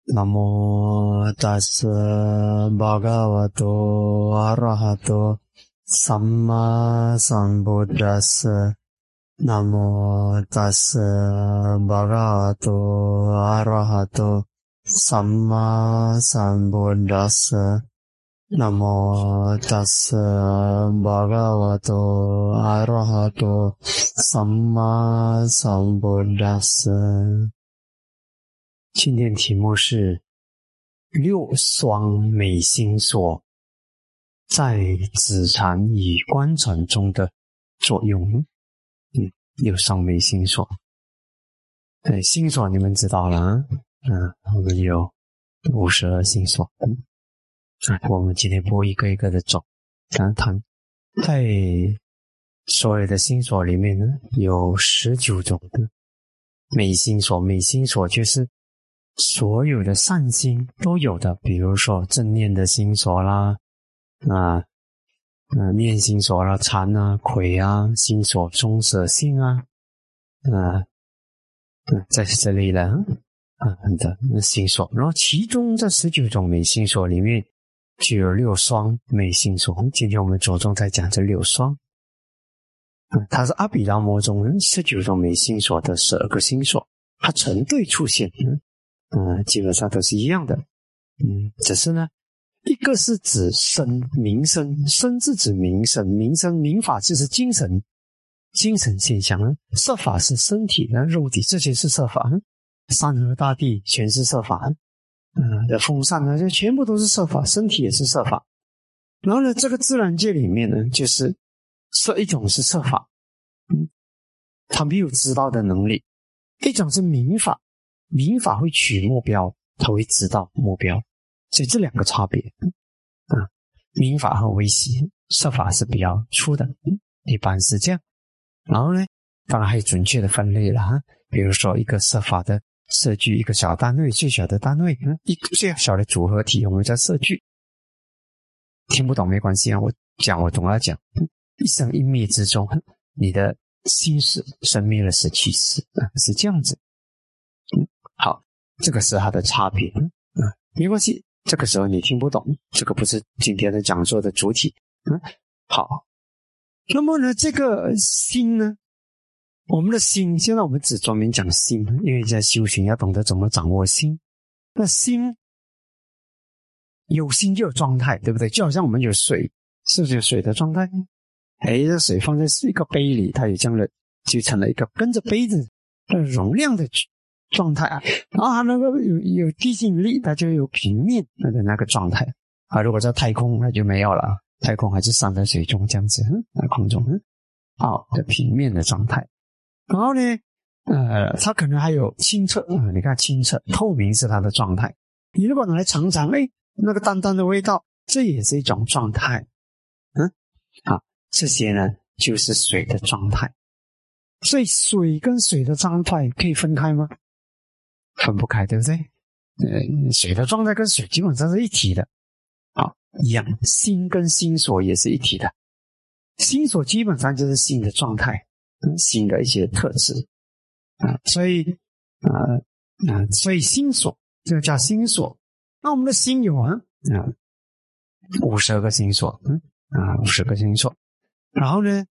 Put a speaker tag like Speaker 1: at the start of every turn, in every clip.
Speaker 1: 南无大斯巴嘎瓦多阿拉哈多萨玛桑布达斯。南无大斯巴嘎瓦多阿拉哈多萨玛桑布达斯。南无大斯巴嘎瓦多阿拉哈多萨玛桑布达斯。今天题目是六双美心所在子禅与观禅中的作用。六双美心所。心所你们知道了我们有52心所。我们今天不一个一个的走谈。在所有的心所里面呢，有19种的美心所。美心所就是所有的善心都有的，比如说正念的心所啦，念心所啦，禅啊，魁啊，心所中舍性啊，在这里了的心所。然后其中这19种美心所里面就有6双美心所。今天我们着重在讲这6双。它是阿毗达摩中19种美心所的12个心所，它成对出现。基本上都是一样的。只是呢，一个是指身名身，身是指名身，名身名法就是精神现象。色法是身体肉体，这些是色法。山河大地全是色法。风扇呢，这全部都是色法，身体也是色法。然后呢，这个自然界里面呢，就是一种是色法，它没有知道的能力；一种是名法，名法会取目标，它会知道目标。所以这两个差别。名法和微细，色法是比较粗的，一般是这样。然后呢，当然还有准确的分类了比如说一个色法的色聚，一个小单位，最小的单位，一个最小的组合体，我们叫色聚。听不懂没关系我总要讲。一生一灭之中，你的心识生灭了17世，是这样子。好，这个是它的差别。没关系，这个时候你听不懂，这个不是今天的讲座的主体。好，那么呢，这个心呢，我们的心，现在我们只专门讲心，因为在修行要懂得怎么掌握心。那心有心就有状态，对不对？就好像我们有水，是不是有水的状态？这水放在一个杯里，它有这样的，就成了一个跟着杯子的容量的状态然后它那个有地心力，它就有平面的那个状态如果在太空那就没有了，太空还是散在水中这样子，在空中的平面的状态。然后呢它可能还有清澈你看清澈透明是它的状态。你如果拿来尝尝那个淡淡的味道，这也是一种状态。这些呢就是水的状态。所以水跟水的状态可以分开吗？分不开，对不对？水的状态跟水基本上是一体的。一样，心跟心所也是一体的。心所基本上就是心的状态，心的一些特质所以心所这个叫心所。那我们的心有52个心所50个心所。然后呢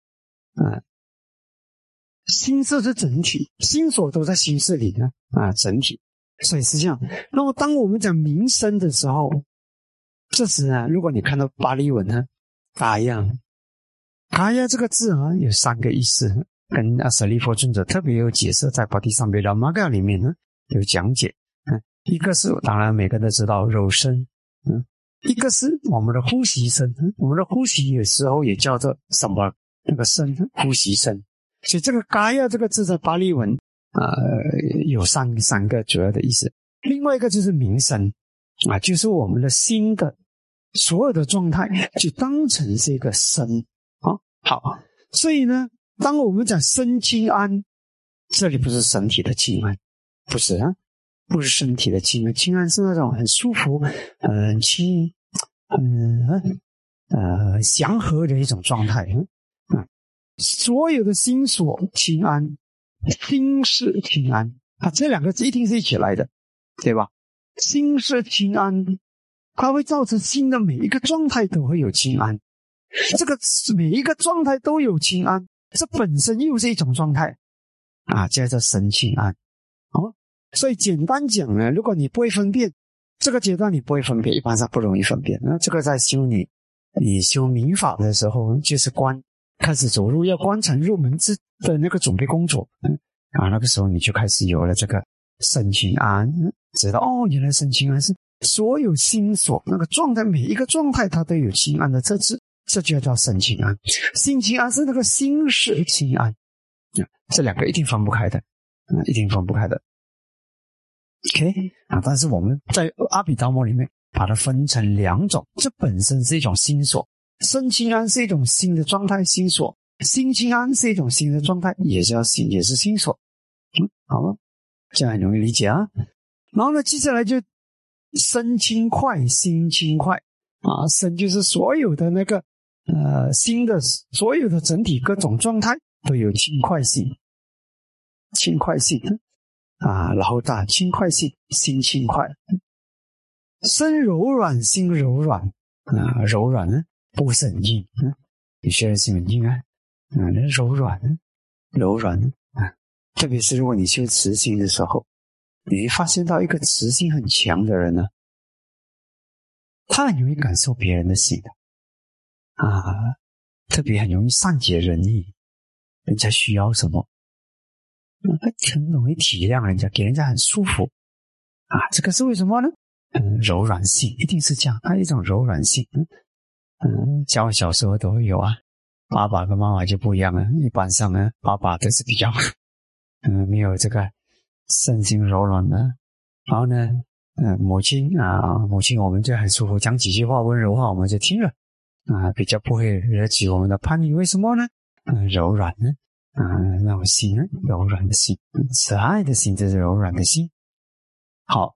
Speaker 1: 心色是整体，心所都在心识里整体。所以是这样。那么当我们讲名身的时候，这时如果你看到巴利文嘎亚这个字有3个意思，跟阿舍利弗尊者特别有解释，在巴蒂桑贝拉玛嘎里面有讲解。一个是当然每个人都知道肉身，一个是我们的呼吸身，我们的呼吸有时候也叫做什么那个身，呼吸身。所以这个嘎亚这个字在巴利文有三个主要的意思。另外一个就是名身就是我们的心的所有的状态就当成是一个身好，所以呢，当我们讲身轻安，这里不是身体的轻安，不是不是身体的轻安，轻安是那种很舒服很轻祥和的一种状态所有的心所轻安，心是轻安这两个字一定是一起来的，对吧？ 心是清安，它会造成心的每一个状态都会有清安。这个每一个状态都有清安，这本身又是一种状态叫做身清安。所以简单讲呢，如果你不会分辨这个阶段，你不会分辨，一般上不容易分辨。那这个在修你修民法的时候，就是开始走入要观禅入门的那个准备工作那个时候你就开始有了这个身清安，知道原来身清安是所有心所那个状态，每一个状态它都有清安的特质，这就叫身清安。心清安是那个心是清安这两个一定分不开的一定分不开的。OK 但是我们在阿毗达摩里面把它分成两种，这本身是一种心所，身清安是一种心的状态，心所；心清安是一种心的状态，也是心所。好了，这样很容易理解啊。然后呢，接下来就身轻快，心轻快身就是所有的那个心的所有的整体各种状态都有轻快性，轻快性然后轻快性，心轻快。身柔软，心柔软柔软呢不是很硬有些人是很硬柔软特别是如果你修慈心的时候，你会发现到一个慈心很强的人呢，他很容易感受别人的心的特别很容易善解人意，人家需要什么很容易体谅人家，给人家很舒服这个是为什么呢？柔软性一定是这样，一种柔软性像我小时候都会有爸爸跟妈妈就不一样了，一般上呢爸爸都是比较没有这个身心柔软的，然后呢母亲我们就很舒服，讲几句话温柔话我们就听了比较不会惹起我们的叛逆。为什么呢？柔软呢那种心柔软的心，慈爱的心，这是柔软的心。好，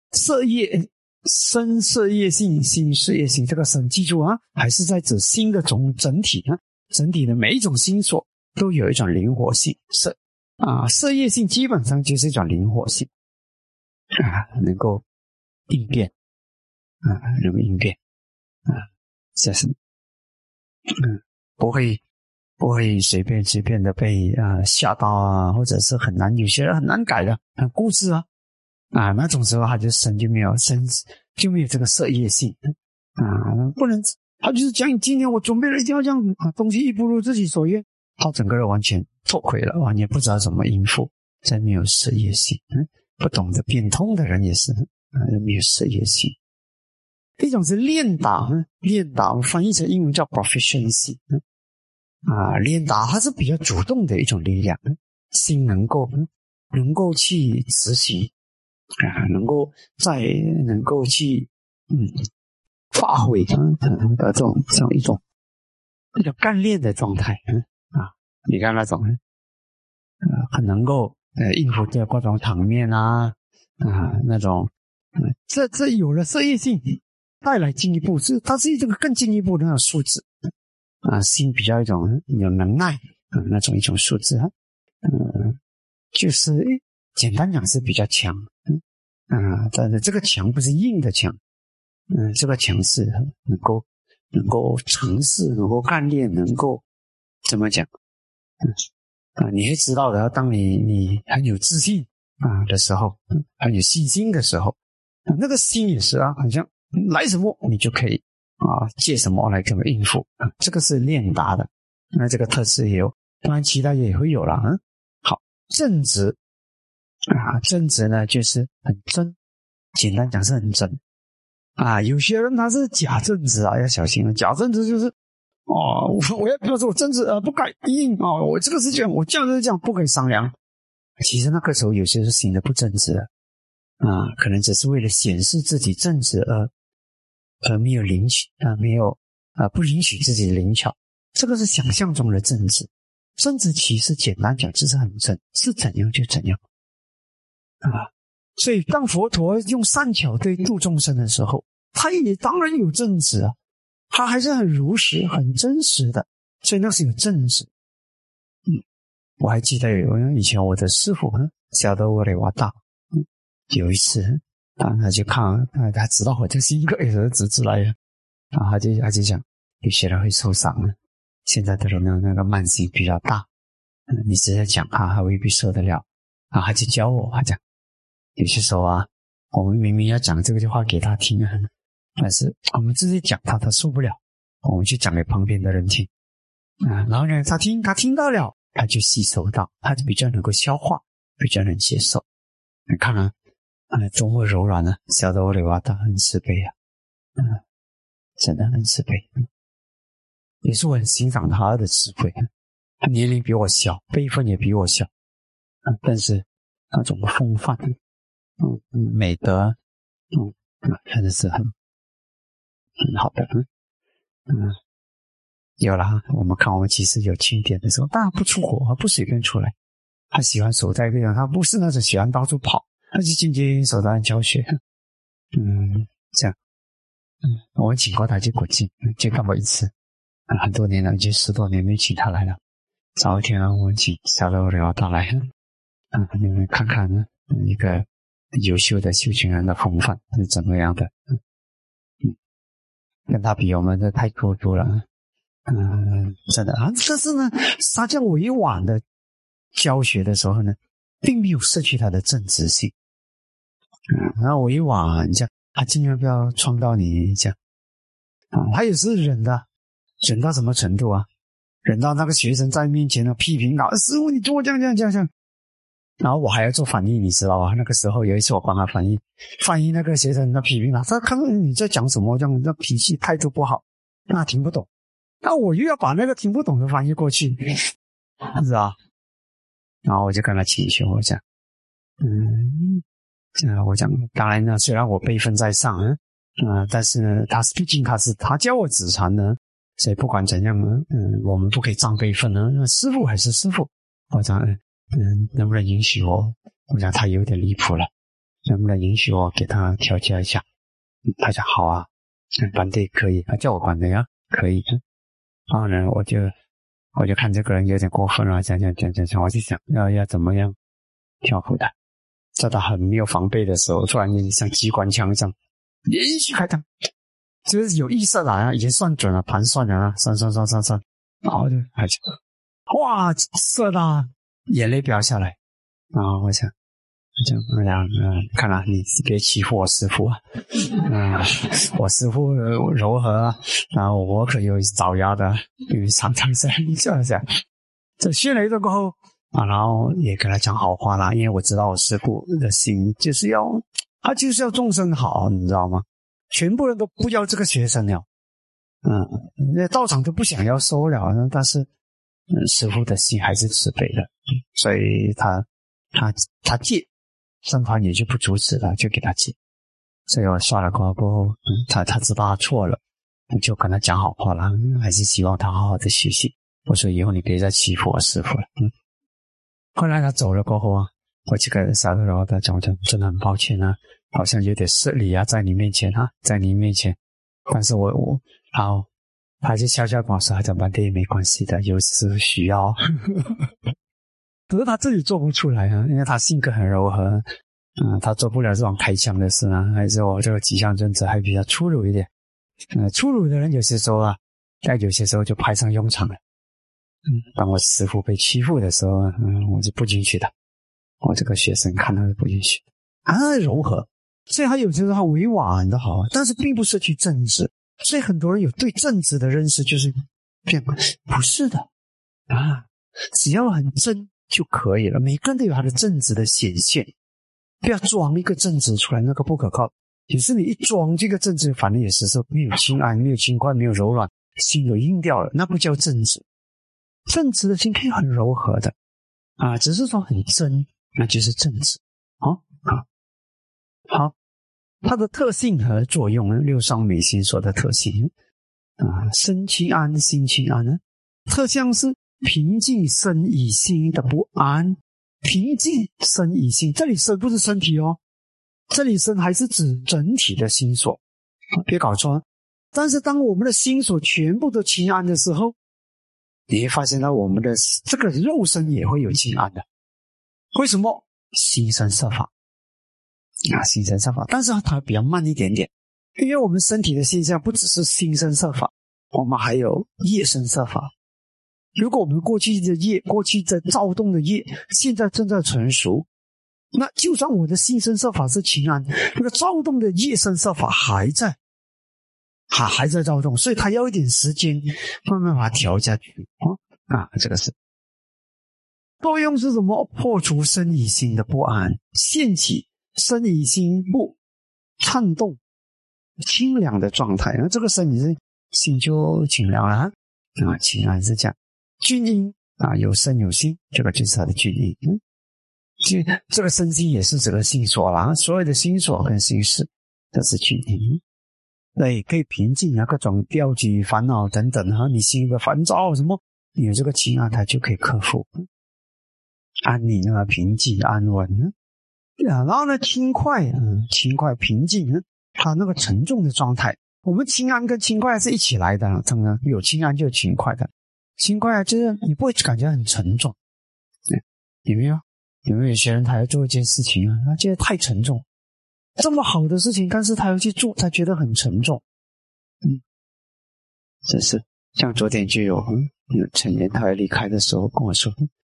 Speaker 1: 身色业性，心事业性，这个身记住还是在指心的整体整体的每一种心所都有一种灵活性。色业性基本上就是一种灵活性能够应变能够应变这是不会随便的被吓到或者是很难，有些人很难改的，很固执那种时候他就身就没有这个色业性不能，他就是讲今天我准备了一定要这样东西一不如自己所愿，他整个人完全脱轨了，完全不知道怎么应付，再没有色业性不懂得变通的人也是没有色业性。一种是练达翻译成英文叫 proficiency练达它是比较主动的一种力量，心能够去执行能够去发挥的这种一种干练的状态你看那种很能够应付这各种场面那种这有了色业性带来进一步它是一种更进一步的那种素质心比较一种有能耐那种一种素质就是简单讲是比较强但是这个强不是硬的强这个强是能够尝试，能够干练，能够怎么讲你会知道的，当你很有自信的时候很有信心的时候那个心也是好像来什么你就可以借什么来怎么应付这个是练达的，那这个特质也有，当然其他也会有了好，正直正直呢就是很真，简单讲是很真有些人他是假正直要小心了，假正直就是我要表示我正直不改变我这个是这样，我这样就是这样，不可以商量。其实那个时候有些是行的不正直的可能只是为了显示自己正直而没有灵巧没有不允许自己灵巧，这个是想象中的正直。正直其实简单讲就是很真，是怎样就怎样所以当佛陀用善巧对度众生的时候，他也当然有正直他还是很如实很真实的，所以那是有正直我还记得以前我的师父小德沃雷瓦大有一次他就看，他知道我这是一个 S 指出来的，他就讲，有些人会受伤了，现在的人那个慢性比较大，你直接讲他未必受得了，他就教我，他讲，有些时候我们明明要讲这个句话给他听但是我们直接讲他受不了，我们就讲给旁边的人听，然后呢，他听到了，他就吸收到，他就比较能够消化，比较能接受。你看多么柔软啊，小的我的娃他很慈悲真的很慈悲，也是我很欣赏他的智慧，他年龄比我小，辈分也比我小，但是那种风范美德真的是很好的有了我们看我们其实有庆典的时候，当然不出火，不随便出来，他喜欢守在这样，他不是那种喜欢到处跑，他是静静守在教学这样我们请过他去国际，就干过一次很多年了，已经10多年没请他来了，早一天我们请小楼聊他来你们看看一个优秀的修行人的风范是怎么样的跟他比我们这太孤独了真的但是呢他这样委婉的教学的时候呢，并没有失去他的正直性然后委婉这样他尽量不要撞到你这样他也是忍到什么程度忍到那个学生在面前批评他师父你做这样然后我还要做翻译，你知道吧？那个时候有一次我帮他翻译那个学生，他批评他看到你在讲什么，这样那脾气态度不好，他听不懂。那我又要把那个听不懂的翻译过去，是吧？然后我就跟他请求，我讲，我讲，当然呢，虽然我辈分在上但是呢，毕竟他教我子传呢，所以不管怎样呢，我们不可以占辈分呢，师父还是师父，我讲。能不能允许我讲他有点离谱了，能不能允许我给他调教一下他讲好班队可以，他叫我班队可以然后呢我就看这个人有点过分了，讲，我就想要怎么样调服他，在他很没有防备的时候，突然间像机关枪这样连续开枪，就是有意识了已经算准了，盘算了算，然后就开枪，哇射到眼泪飙下来，然后我想看来你别欺负我师父我师父柔和然后我可有爪牙的，因为常常是你想这训了一顿过后然后也跟他讲好话啦，因为我知道我师父的心就是要众生好，你知道吗？全部人都不要这个学生了那道场都不想要收了，但是师父的心还是慈悲的，所以他戒，僧团也就不阻止了，就给他戒。所以我刷了过后他知道他错了，就跟他讲好话了，还是希望他好好的学习。我说以后你别再欺负我师父了后来他走了过后我这个傻的然后他讲真的很抱歉好像有点失礼在你面前在你面前，但是我他就悄悄跟我说他讲班队没关系的，有时需要可是他自己做不出来因为他性格很柔和他做不了这种开枪的事还是我这个吉祥尊者还比较粗鲁一点粗鲁的人有些时候但有些时候就派上用场了当我师父被欺负的时候我就不允许的，我这个学生看到是不允许柔和，所以他有些时候他委婉的好但是并不是去正直，所以很多人有对正直的认识就是不是的只要很真就可以了，每个人都有他的正直的显现，不要装一个正直出来，那个不可靠。也是你一装这个正直，反正也是说没有清安，没有轻快，没有柔软，心有硬掉了，那不叫正直。正直的心可以很柔和的只是说很真，那就是正直好，它的特性和作用六双美心所的特性身清安心清安特项是平静身以心的不安，平静身以心，这里身不是身体这里身还是指整体的心所别搞错但是当我们的心所全部都清安的时候，你会发现到我们的这个肉身也会有清安的。为什么？心生色法， 心生色法，但是它比较慢一点点，因为我们身体的现象不只是心生色法，我们还有业生色法。如果我们过去的业，过去的躁动的业，现在正在成熟，那就算我的心生色法是清安，那个躁动的业生色法还在躁动，所以它要一点时间慢慢把它调下去。这个是作用是什么？破除身与心的不安，现起身与心不颤动清凉的状态，那这个身与心就清凉了清安是这样。均阴有身有心，这个就是它的均阴。这个身心也是这个心所啦，所有的心所跟心事这是均阴。对，可以平静各种调举烦恼等等你心的烦躁什么，你有这个清安它就可以克服。安宁平静安稳然后呢轻快平静它那个沉重的状态，我们清安跟轻快是一起来的，当然有清安就有轻快的。轻快就是你不会感觉很沉重。有没有些人他要做一件事情他觉得太沉重，这么好的事情但是他要去做，他觉得很沉重。真是像昨天就有成员他要离开的时候跟我说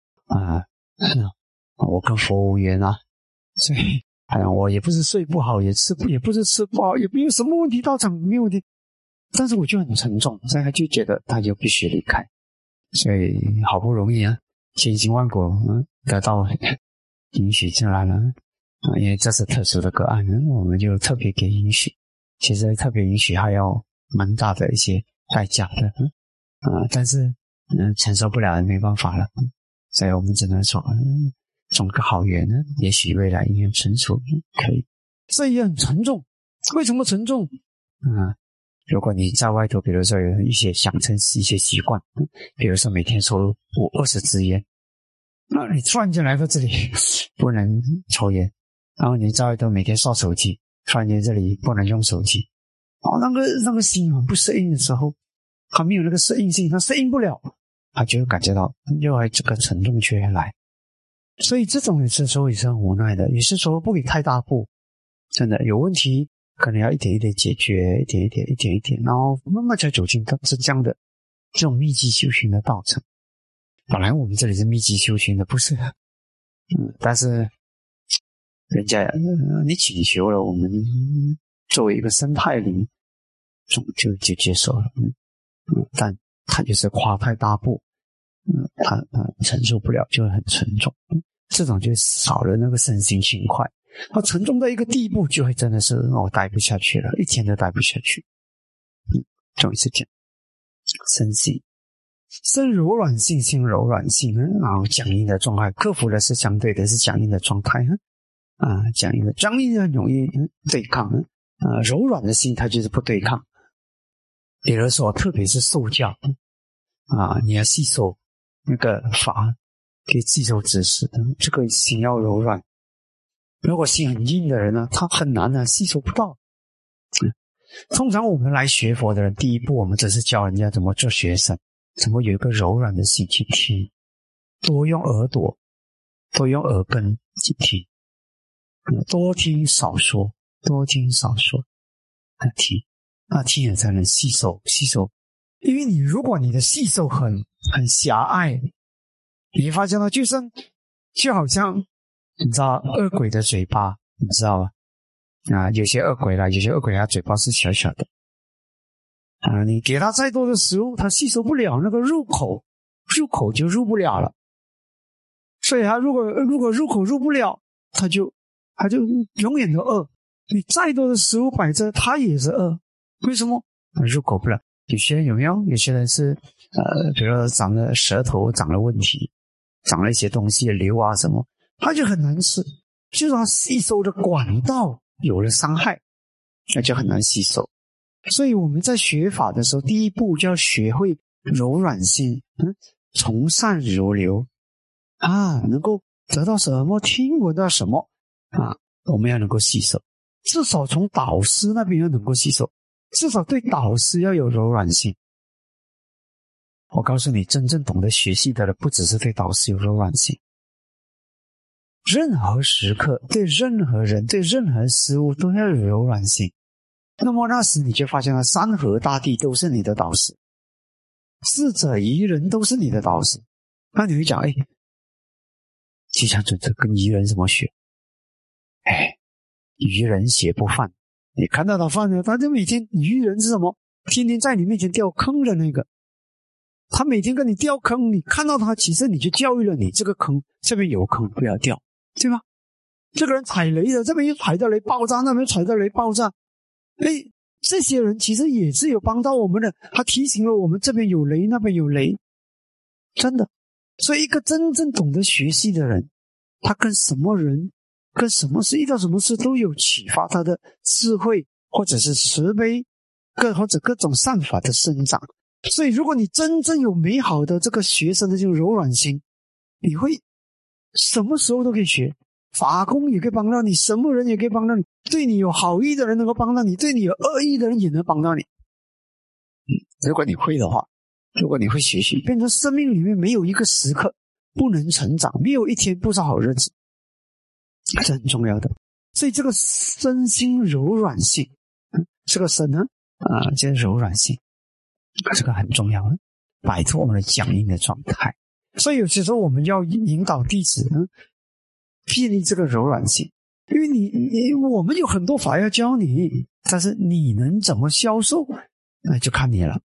Speaker 1: 我跟佛无缘所以我也不是睡不好，也不是吃不好，也没有什么问题，到场没有问题，但是我就很沉重，所以他就觉得他就必须离开。所以好不容易千辛万苦得到允许进来了因为这是特殊的个案我们就特别给允许。其实特别允许还要蛮大的一些代价的但是承受不了没办法了所以我们只能说种个好缘也许未来因缘成熟可以。这也很沉重，为什么沉重如果你在外头比如说有一些养成一些习惯，比如说每天抽20支烟，那你突然间来到这里不能抽烟，然后你在外头每天刷手机，突然间这里不能用手机那个心很不适应的时候，他没有那个适应性，他适应不了，他就会感觉到又来这个沉重就会来。所以这种有些时候也是很无奈的，有些时候不给太大步，真的有问题可能要一点一点解决，一点一点，然后慢慢才走进是这样的这种密集修行的道程。本来我们这里是密集修行的，不是但是人家你请求了，我们作为一个生态灵就接受了但他就是跨太大步他承受不了，就会很沉重，这种就少了那个身心轻快，他沉重到一个地步就会真的是待不下去了，一天都待不下去终于是这样。身心身柔软性，心柔软性然后僵硬的状态，克服的是相对的是僵硬的状态僵硬的很容易对抗柔软的心它就是不对抗。比如说特别是受教你要吸收那个法，可以吸收知识的，这个心要柔软。如果心很硬的人呢，他很难吸收不到通常我们来学佛的人，第一步我们只是教人家怎么做学生，怎么有一个柔软的心去听，多用耳朵，多用耳根去听多听少说听了才能吸收。因为如果你的吸收很狭隘，你会发现到就好像你知道恶鬼的嘴巴，你知道吗有些恶鬼他嘴巴是小小的你给他再多的食物他吸收不了，那个入口就入不了了，所以他如果入口入不了，他就永远都饿，你再多的食物摆着他也是饿，为什么入口不了？有些人有些人是比如说长了舌头长了问题，长了一些东西瘤什么，他就很难吃，就是他吸收的管道有了伤害，那就很难吸收。所以我们在学法的时候，第一步就要学会柔软性从善如流能够得到什么听闻到什么我们要能够吸收，至少从导师那边要能够吸收，至少对导师要有柔软性。我告诉你，真正懂得学习的人不只是对导师有柔软性， 任何时刻对任何人对任何事物都要有柔软性。那么那时你就发现了，山河大地都是你的导师，智者愚人都是你的导师。那你会讲，吉祥准则跟愚人怎么学？愚人学不犯，你看到他犯了，他就每天，愚人是什么？天天在你面前掉坑的那个，他每天跟你掉坑，你看到他，其实你就教育了你，这个坑这边有坑不要掉，对吧？这个人踩雷的，这边又踩到雷爆炸，那边踩到雷爆炸，这些人其实也是有帮到我们的，他提醒了我们这边有雷那边有雷，真的。所以一个真正懂得学习的人，他跟什么人跟什么事遇到什么事都有启发他的智慧，或者是慈悲，或者各种善法的生长。所以如果你真正有美好的这个学生的这种柔软心，你会什么时候都可以学，法功也可以帮到你，什么人也可以帮到你，对你有好意的人能够帮到你，对你有恶意的人也能帮到你。如果你会的话，如果你会学习，变成生命里面没有一个时刻不能成长，没有一天不是好日子，这很重要的。所以这个身心柔软性，这个身呢就是柔软性，这个很重要，摆脱我们的僵硬的状态。所以有些时候我们要引导弟子建立这个柔软性，因为我们有很多法要教你，但是你能怎么销售，那就看你了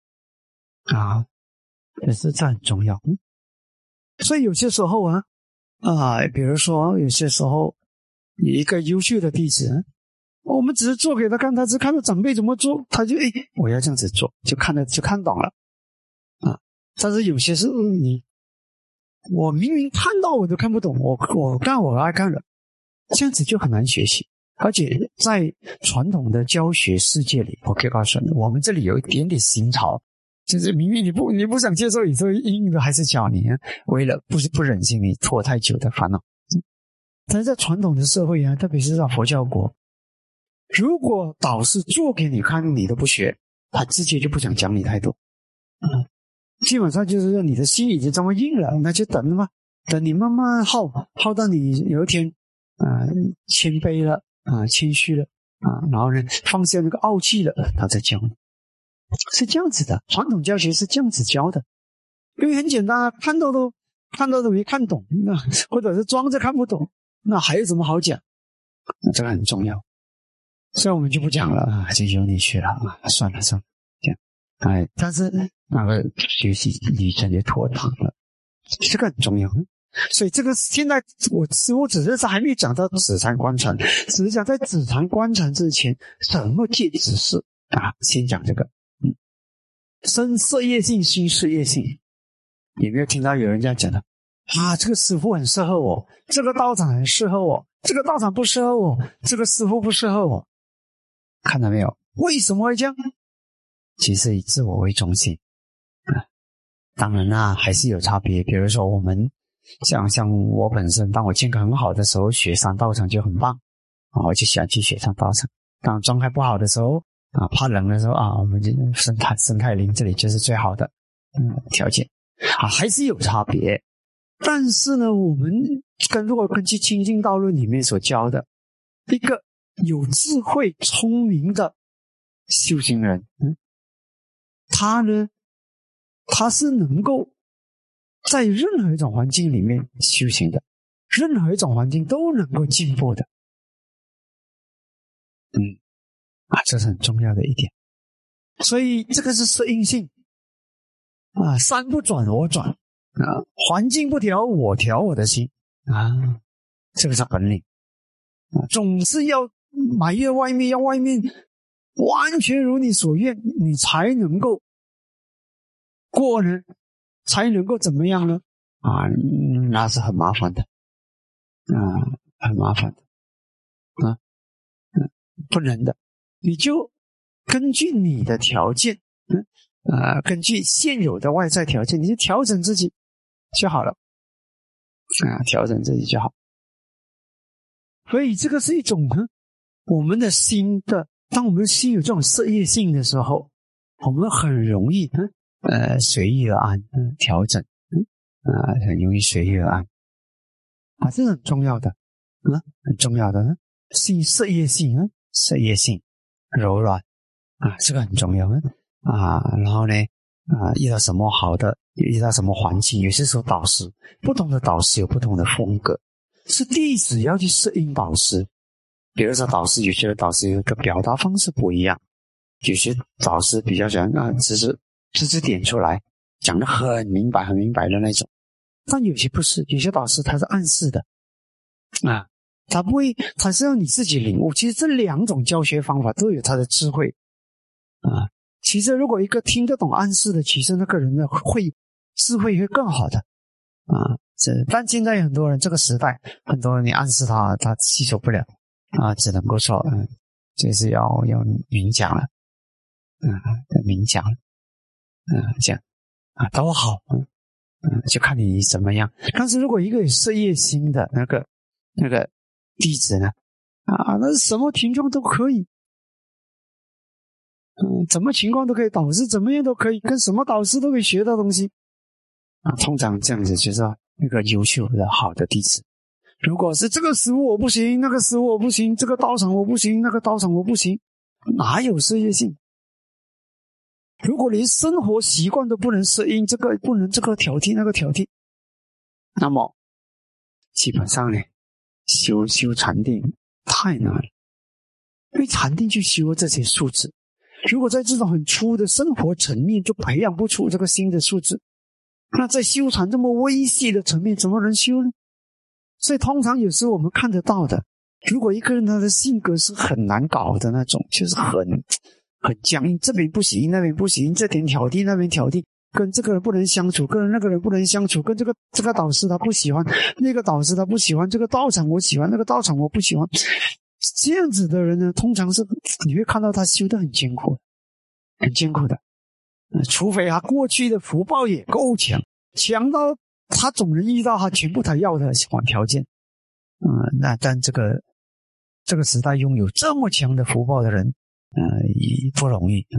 Speaker 1: 也是这很重要。所以有些时候比如说有些时候一个优秀的弟子，我们只是做给他看，他只看到长辈怎么做，他就我要这样子做，就看懂了但是有些时候我明明看到我都看不懂，我干我爱看了，这样子就很难学习。而且在传统的教学世界里，我可以告诉你，我们这里有一点点新潮，就是明明你不想接受你这硬的还是教你，为了不忍心你拖太久的烦恼。但是在传统的社会特别是在佛教国，如果导师做给你看你都不学，他直接就不想讲你太多基本上就是你的心已经这么硬了，那就等嘛，等你慢慢耗到你有一天谦卑了谦虚了然后呢放下那个傲气了，他再教你，是这样子的。传统教学是这样子教的，因为很简单看到都没看懂，或者是装着看不懂，那还有什么好讲？这个很重要，所以我们就不讲了就由你学了算了这样但是那个学习旅程就拖堂了，这个很重要。所以这个现在我只是还没讲到止禅观禅，只是讲在止禅观禅之前，什么戒止事先讲这个身色业性心事业性。有没有听到有人这样讲的这个师父很适合我，这个道场很适合我，这个道场不适合我，这个师父不适合我。看到没有？为什么会这样？其实以自我为中心当然还是有差别。比如说我们像我本身，当我健康很好的时候，雪山道场就很棒我就喜欢去雪山道场。当状态不好的时候怕冷的时候我们就生态林这里就是最好的条件还是有差别。但是呢，我们如果根据清净道论里面所教的，一个有智慧聪明的修行人他是能够在任何一种环境里面修行的，任何一种环境都能够进步的这是很重要的一点。所以这个是适应性山不转我转环境不调我调我的心这个是本领总是要埋怨外面，要外面完全如你所愿，你才能够过呢，才能够怎么样呢那是很麻烦的很麻烦的不能的。你就根据你的条件根据现有的外在条件，你就调整自己就好了调整自己就好。所以这个是一种我们的心的，当我们心有这种色业性的时候，我们很容易随遇而安调整很容易随遇而安这是很重要的。 很重要的性色业性色业性柔软这个很重要然后呢遇到什么好的，遇到什么环境，有些时候导师不同的导师有不同的风格，是弟子要去适应导师。比如说导师有些导师有一个表达方式不一样，有些导师比较喜欢直接点出来，讲得很明白的那种，但有些不是，有些导师他是暗示的他不会，他是让你自己领悟。其实这两种教学方法都有他的智慧其实如果一个听得懂暗示的，其实那个人的智慧会更好的但现在很多人这个时代，很多人你暗示他吸收不了只能够说就是要明讲了明讲了这样都好就看你怎么样。但是如果一个有事业心的那个弟子呢那什么情况都可以什么情况都可以，导师怎么样都可以，跟什么导师都可以学到东西通常这样子就是那个优秀的好的弟子。如果是这个师父我不行，那个师父我不行，这个道场我不行，那个道场我不行，哪有事业性？如果连生活习惯都不能适应，这个不能这个挑剔那个挑剔，那么基本上呢修禅定太难了。因为禅定去修这些素质，如果在这种很粗的生活层面就培养不出这个新的素质，那在修禅这么微细的层面怎么能修呢？所以通常有时候我们看得到的，如果一个人他的性格是很难搞的那种，就是很僵硬，这边不行那边不行，这边挑剔那边挑剔，跟这个人不能相处，跟那个人不能相处，跟这个导师他不喜欢，那个导师他不喜欢，这个道场我喜欢，那个道场我不喜欢，这样子的人呢，通常是你会看到他修得很艰苦的除非他过去的福报也够强到他总能遇到他全部他要的条件那但这个时代拥有这么强的福报的人也不容易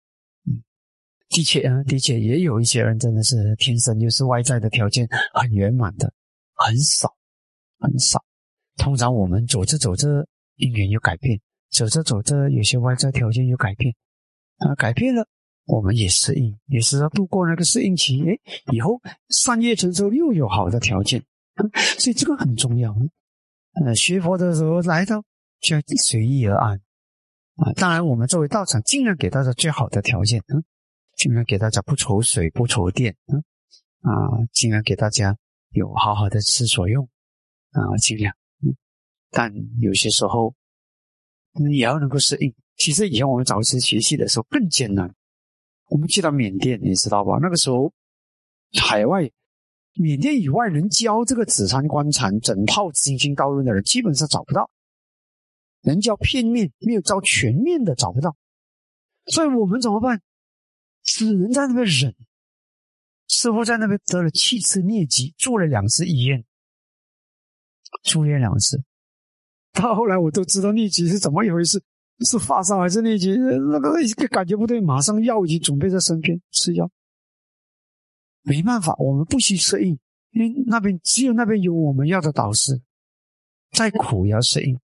Speaker 1: 的确也有一些人真的是天生就是外在的条件很圆满的，很少。通常我们走着因缘有改变，走着有些外在条件有改变改变了我们也适应，也是要度过那个适应期以后善业成熟又有好的条件所以这个很重要学佛的时候来到就要随意而安当然我们作为道场尽量给大家最好的条件尽量给大家不愁水不愁电尽量给大家有好好的吃所用尽量但有些时候也要能够适应。其实以前我们早期学习的时候更艰难，我们去到缅甸你知道吧，那个时候海外缅甸以外能教这个止禅观禅整套心经道论的人基本上找不到，能教片面没有教全面的找不到，所以我们怎么办？只能在那边忍。师父在那边得了7次疟疾，住了2次医院，住院2次。到后来我都知道疟疾是怎么一回事，是发烧还是疟疾，那个感觉不对，马上药已经准备在身边，吃药。没办法，我们不需适应，因为只有那边有我们要的导师，再苦也要适应。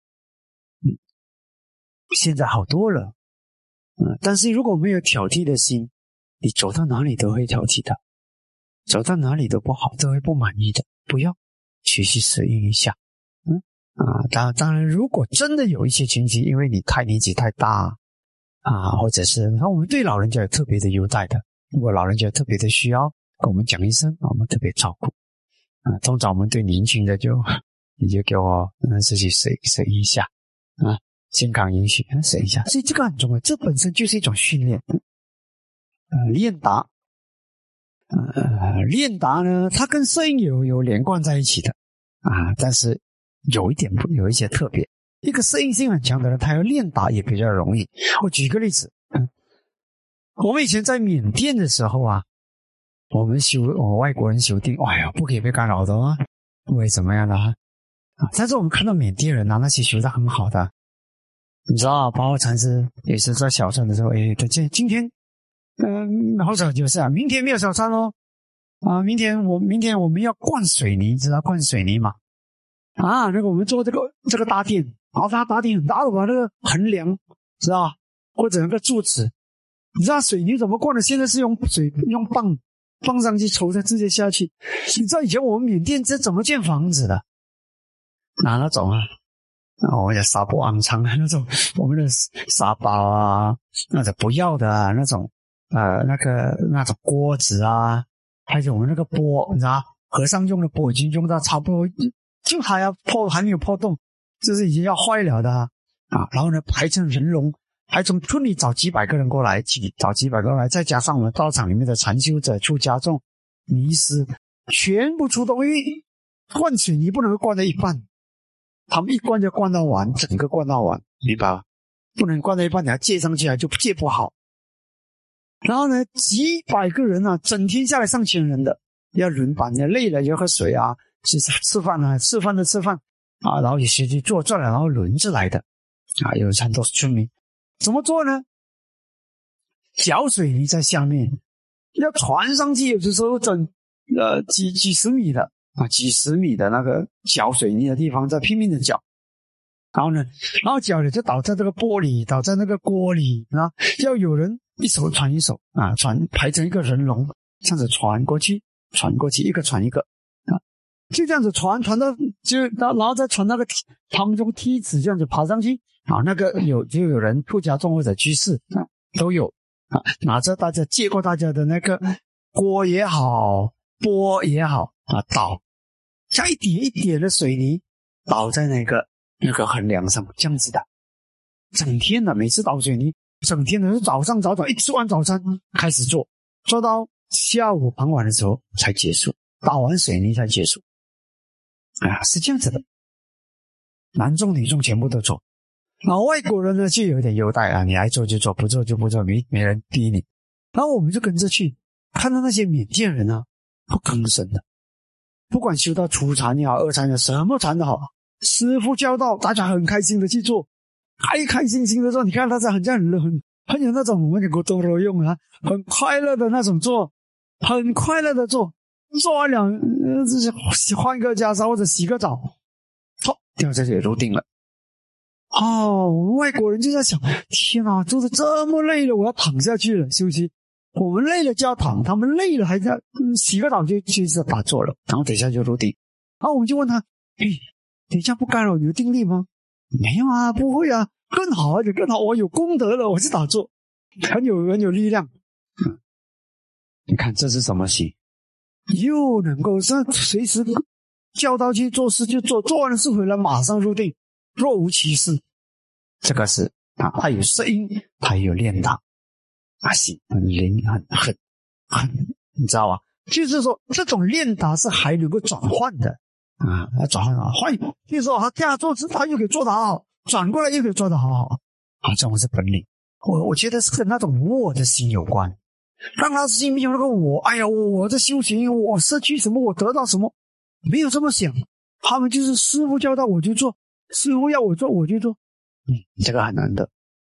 Speaker 1: 现在好多了但是如果没有挑剔的心，你走到哪里都会挑剔的，走到哪里都不好，都会不满意的。不要学习适应一下当然如果真的有一些情形，因为你年纪太大或者是我们对老人家有特别的优待的，如果老人家有特别的需要跟我们讲一声我们特别照顾通常我们对年轻的你就给我自己适应一下健康允许适应一下，所以这个很重要，这本身就是一种训练练达练达呢它跟摄影有连贯在一起的但是有一些特别，一个适应性很强的人他要练达也比较容易。我举个例子我们以前在缅甸的时候我们外国人修定不可以被干扰的为什么样的但是我们看到缅甸人那些修得很好的，你知道包括禅师也是在小禅的时候今天或者就是明天没有小禅明天我们要灌水泥，知道灌水泥吗？ 啊，那个我们做这个大殿，然后它大殿很大的吧，那个横梁知道吧，或者那个柱子，你知道水泥怎么灌的？现在是用棒上去抽，再直接下去。你知道以前我们缅甸这怎么建房子的？那种啊，我们讲沙包昂长的那种，我们的沙包啊，那种不要的啊，那种那种锅子啊，还有我们那个钵，你知道和尚用的钵已经用到差不多，就还没有破洞，就是已经要坏了的啊。然后呢排成人龙，还从村里找几百个人过来，再加上我们道场里面的禅修者、出家众、尼师，全部出动。因为灌水泥不能够灌到一半，他们一灌就灌到完，整个灌到完，明白吧？不能灌到一半，你要接上去就接不好。然后呢，几百个人啊，整天下来上千人的，要轮班，要累了要喝水啊，吃饭啊，吃饭啊，然后有些去坐了，然后轮着来的啊，有很多村民怎么做呢？搅水泥在下面，要传上去，有的时候几十米的那个搅水泥的地方，在拼命的搅。然后搅了就倒在这个玻璃，倒在那个锅里啊，要有人一手传一手啊，排成一个人龙，这样子传过去，一个传一个啊，就这样子传到然后再传那个他们用梯子这样子爬上去啊，那个就有人出家众或者居士啊都有啊，拿着接过大家的那个锅也好，钵也好啊，倒下一点一点的水泥倒在那个横梁上，这样子的，整天的，每次倒水泥，整天的，早上早早一吃完早餐开始做到下午傍晚的时候才结束，倒完水泥才结束，是这样子的，男众女众全部都做。然后外国人呢就有点优待啊，你爱做就做，不做就不做，没人逼你。然后我们就跟着去，看到那些缅甸人啊，不吭声的，不管修到初禅也好，二禅也好，什么禅都好，师父教导大家很开心的去做，开心的做。你看大家很有那种我们讲过多用啊，很快乐的那种做，很快乐的做完换个袈裟或者洗个澡，掉在这里入定了。我们外国人就在想，天哪，做的这么累了，我要躺下去了休息。我们累了就要躺，他们累了还在洗个澡就去打坐了，然后等一下就入定。然后我们就问他，等一下不干扰你的定力吗？没有啊，不会啊，更好，而且更好，我有功德了，我去打坐，很有力量。你看这是什么行？又能够随时叫到去做事就做完了事回来马上入定，若无其事。这个是它有声音，它有练达行，很灵，很你知道吧？就是说这种练达是还能够转换的转换，就是说他下坐姿他又可以做得好好，转过来又可以做得好好这种是本领。我觉得是跟那种我的心有关，让他心里有那个我，我在修行，我失去什么我得到什么，没有这么想。他们就是师父教导我就做，师父要我做我就做，这个很难得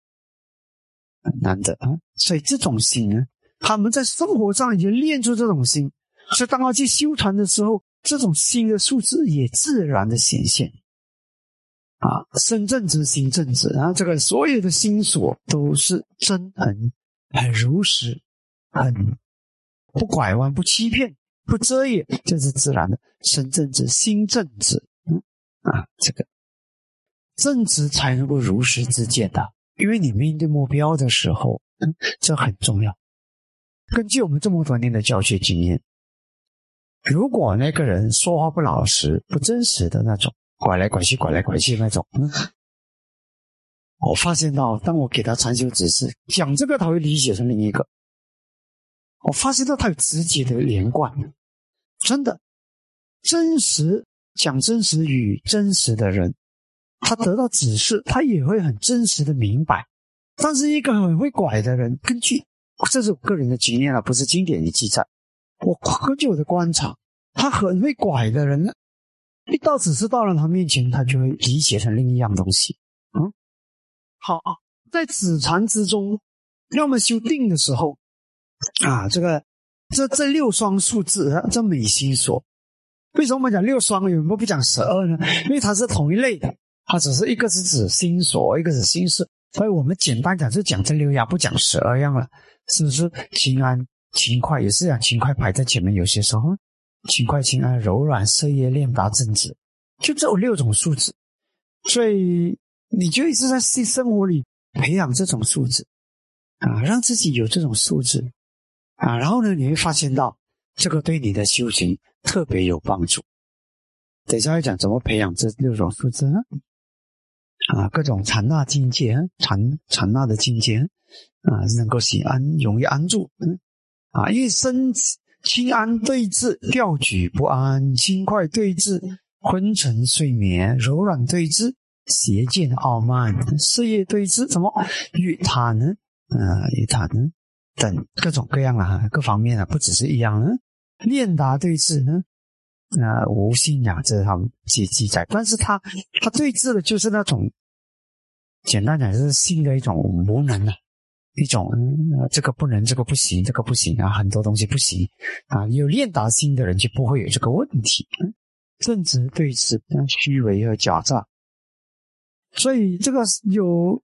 Speaker 1: 所以这种心呢，他们在生活上已经练出这种心，所以当他去修禅的时候，这种心的素质也自然的显现身正直心正直这个所有的心所都是真很如实，很不拐弯不欺骗不遮掩，这是自然的身正直心正直这个正直才能够如实之见的。因为你面对目标的时候这很重要。根据我们这么多年的教学经验，如果那个人说话不老实不真实的那种，拐来拐去那种我发现到当我给他禅修指示讲这个，他会理解成另一个，我发现到他有直接的连贯。真的讲真实语真实的人，他得到指示他也会很真实的明白。但是一个很会拐的人，这是我个人的经验不是经典的记载，我根据我的观察，他很会拐的人一到指示到了他面前，他就会理解成另一样东西好在止禅之中，让我们修定的时候这六双数字这美心所为什么我们讲六双，为什么不讲12呢？因为它是同一类的，它只是一个是指心所，一个是心事，所以我们简单讲就讲这6样，不讲12样了，是不是？轻安轻快也是啊，轻快排在前面，有些时候轻快轻安柔软色业练达正直，就这6种素质，所以你就一直在生活里培养这种素质啊，让自己有这种素质啊，然后呢，你会发现到这个对你的修行特别有帮助。等一下会讲怎么培养这6种素质呢？啊，各种禅那境界，禅那的境界啊，能够使容易安住啊，因为身轻安对治，调举不安；轻快对治，昏沉睡眠；柔软对治，邪见傲慢；事业对治，什么欲贪呢？欲贪呢？等各种各样啊，各方面啊，不只是一样呢。练达对治呢？无信仰，这是他们记载，但是他对治的就是那种，简单讲就是性的一种无能啊，一种这个不能，这个不行，这个不行啊，很多东西不行啊。有练达心的人就不会有这个问题。正直对治，虚伪和假诈，所以这个有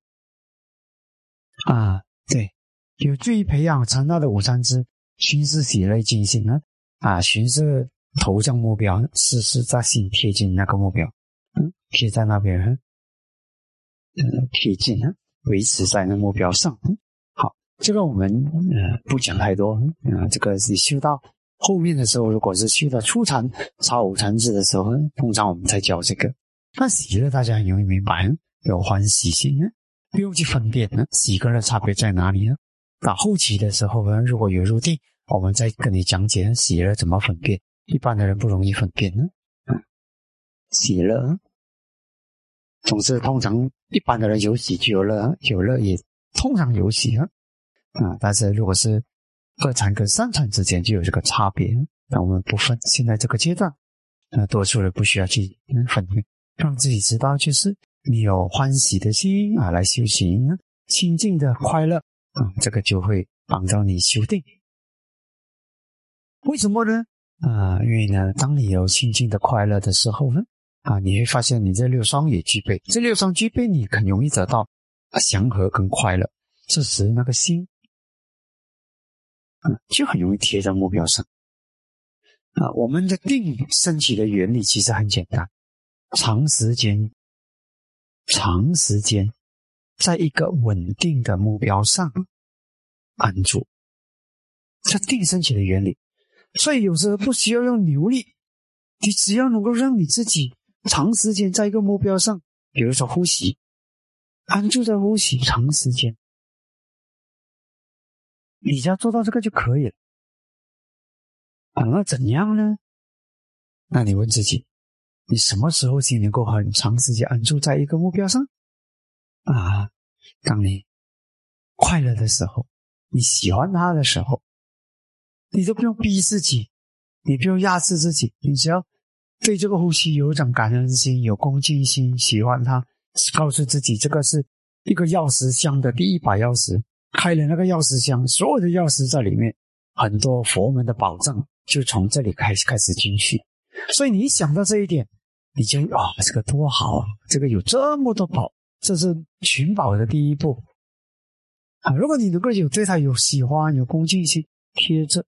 Speaker 1: 对，有助于培养禅那的五禅支，熏视喜类精心熏视投向目标，时时在心贴近那个目标，贴在那边，贴近维持在那目标上。好，这个我们不讲太多这个是修到后面的时候，如果是修到初禅超五禅制的时候，通常我们才教这个。那喜乐大家很容易明白，有欢喜心不用去分辨喜跟乐差别在哪里呢？到后期的时候如果有入定，我们再跟你讲解喜乐怎么分辨，一般的人不容易分辨喜乐总是通常一般的人有喜就有乐，有乐也通常有喜但是如果是二禅跟三禅之间就有这个差别，那我们不分。现在这个阶段多数人不需要去分辨，让自己知道就是你有欢喜的心来修行，清净的快乐这个就会帮到你修定。为什么呢？因为呢，当你有清净的快乐的时候呢你会发现你这6双也具备，这6双具备你很容易得到祥和跟快乐，这时那个心就很容易贴在目标上我们的定升起的原理其实很简单，长时间在一个稳定的目标上安住，这定升起的原理。所以有时候不需要用牛力，你只要能够让你自己长时间在一个目标上，比如说呼吸，安住在呼吸长时间，你只要做到这个就可以了那怎样呢？那你问自己，你什么时候才能够很长时间安住在一个目标上当你快乐的时候，你喜欢它的时候，你都不用逼自己，你不用压制自己，你只要对这个呼吸有一种感恩心，有恭敬心，喜欢它，告诉自己这个是一个药师香的第1把钥匙，开了那个药师香，所有的药师在里面，很多佛门的宝藏就从这里开始进去。所以你一想到这一点，你就这个多好这个有这么多宝，这是寻宝的第一步如果你能够有对它有喜欢有恭敬心，贴着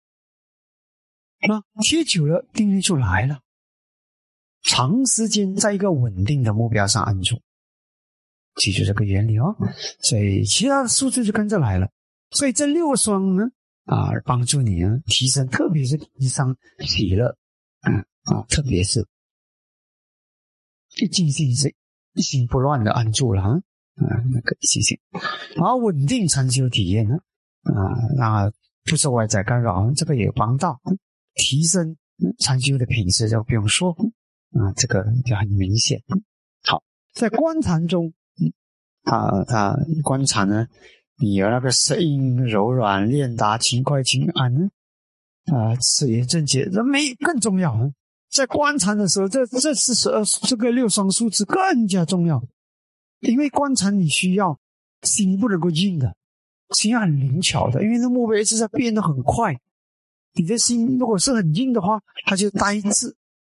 Speaker 1: 贴久了定力就来了，长时间在一个稳定的目标上安住，记住这个原理所以其他的素质就跟着来了。所以这6双呢帮助你提升，特别是提升喜乐特别是一静心是一心不乱的安住了那个一静心，然后稳定禅修体验那不受外在干扰，这个也帮到提升禅修的品质，就不用说这个就很明显。好，在观禅中他观禅呢，你有那个适应柔软练达轻快轻安此言正解，这更重要在观禅的时候，这42这个6双数字更加重要，因为观禅你需要心不能够硬的，心要很灵巧的，因为那目标一直在变得很快，你的心如果是很硬的话，它就呆滞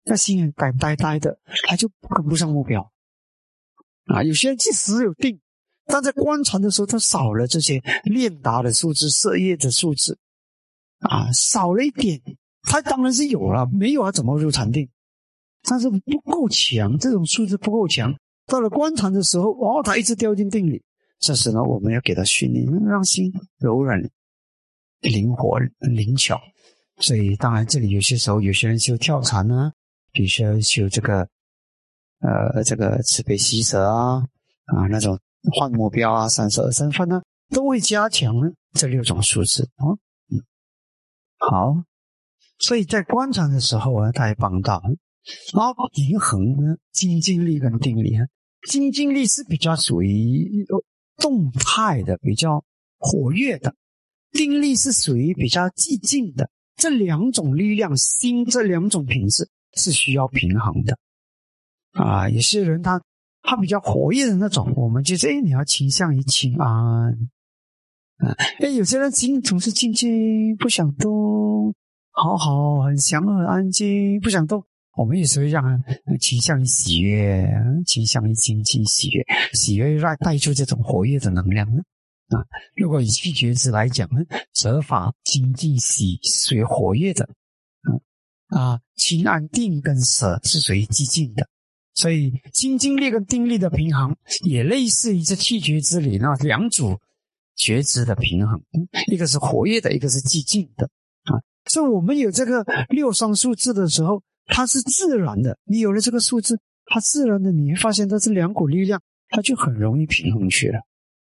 Speaker 1: 那心很呆呆的，他就跟不上目标有些人即使有定，但在观禅的时候他少了这些练达的数字、色业的数字少了一点。他当然是有了，没有怎么入禅定？但是不够强，这种数字不够强。到了观禅的时候他一直掉进定里，这时呢我们要给他训练，让心柔软、灵活、灵巧。所以当然这里有些时候有些人修跳禅有些人修这个慈悲喜舍那种换目标32身份都会加强这6种数字好，所以在观禅的时候它也帮到然后平衡精进力跟定力精进力是比较属于动态的，比较活跃的，定力是属于比较寂静的。这2种力量，心这2种品质是需要平衡的有些人他比较活跃的那种，我们就是你要倾向于清安有些人心总是静静不想动，好很祥和安静不想动，我们有时候让倾向于喜悦，倾向于精进喜悦，喜悦带出这种活跃的能量如果以气觉知来讲折法精进喜属于活跃的清安定跟舍是属于寂静的。所以精进力跟定力的平衡也类似于这气觉知里2组觉知的平衡，一个是活跃的，一个是寂静的所以我们有这个6双数字的时候，它是自然的，你有了这个数字，它自然的你会发现它这2股力量它就很容易平衡去了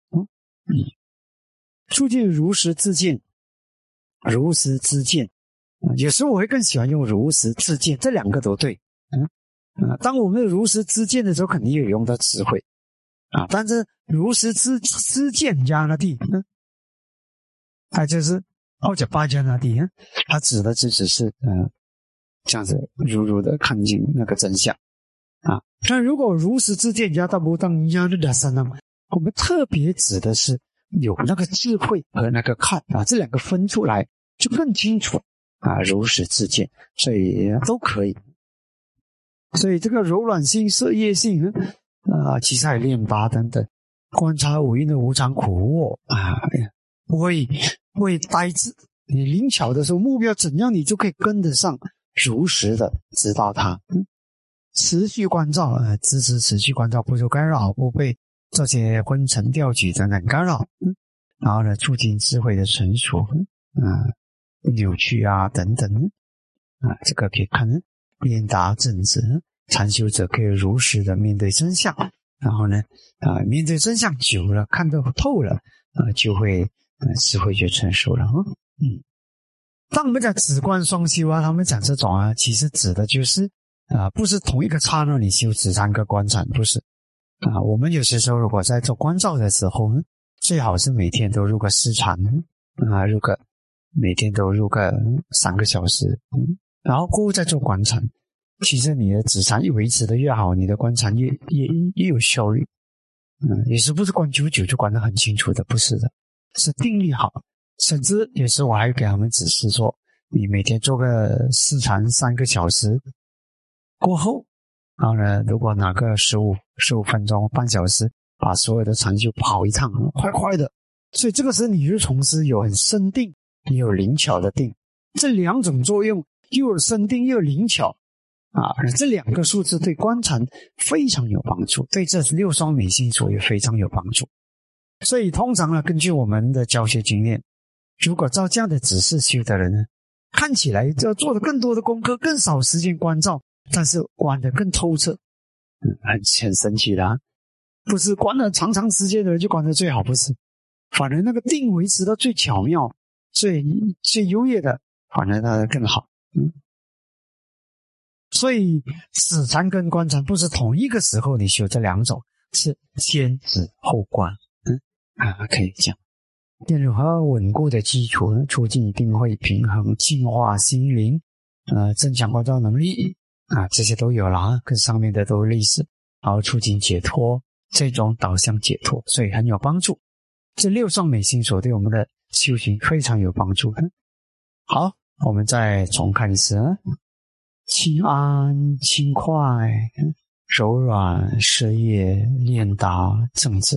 Speaker 1: 促进如实自见，如实知见有时候我会更喜欢用如实自见，这2个都对当我们如实知见的时候肯定有用到智慧但是如实知见加那地它就是或者巴加那地它指的只是这样子如的看见那个真相但如果如实知见加大不当加的三呢，我们特别指的是有那个智慧和那个看这2个分出来就更清楚如实知见，所以都可以。所以这个柔软性、色业性其实还有练拔等等，观察五蕴的无常苦厄不会呆滞，你灵巧的时候目标怎样你就可以跟得上，如实的知道它持续关照支持持续关照，不受干扰，不被这些昏沉调举等等干扰然后呢促进智慧的成熟扭曲等等这个可以看练达正直，禅修者可以如实的面对真相，然后呢面对真相久了看得透了就会智慧就成熟了当我们讲止观双修他们讲这种其实指的就是不是同一个刹那你修止禅跟观禅，不是我们有些时候如果在做观照的时候最好是每天都入个4禅每天都入个3个小时然后过后再做观禅，其实你的止禅越维持的越好，你的观禅越有效率也是不是观久就观得很清楚的，不是的，是定力好。甚至有时我还给他们指示说，你每天做个4禅3个小时过后，然后呢如果拿个15分钟半小时把所有的禅修跑一趟快快的，所以这个时候你就从事有很深定也有灵巧的定，这2种作用又有深定又有灵巧这2个数字对观禅非常有帮助，对这6双美心所也非常有帮助。所以通常呢根据我们的教学经验，如果照这样的指示修的人呢，看起来就要做的更多的功课，更少时间关照，但是观得更透彻很神奇的不是观了长时间的人就观得最好，不是，反而那个定维持到最巧妙最优越的反而它更好所以止禅跟观禅不是同一个时候你修这2种，是先止后观可以讲建立和稳固的基础，促进定慧平衡，净化心灵增强观照能力这些都有了跟上面的都类似，然后促进解脱，这种导向解脱，所以很有帮助。这6双美心所对我们的修行非常有帮助好，我们再重看一次轻安、轻快、柔软、事业、练达、正直。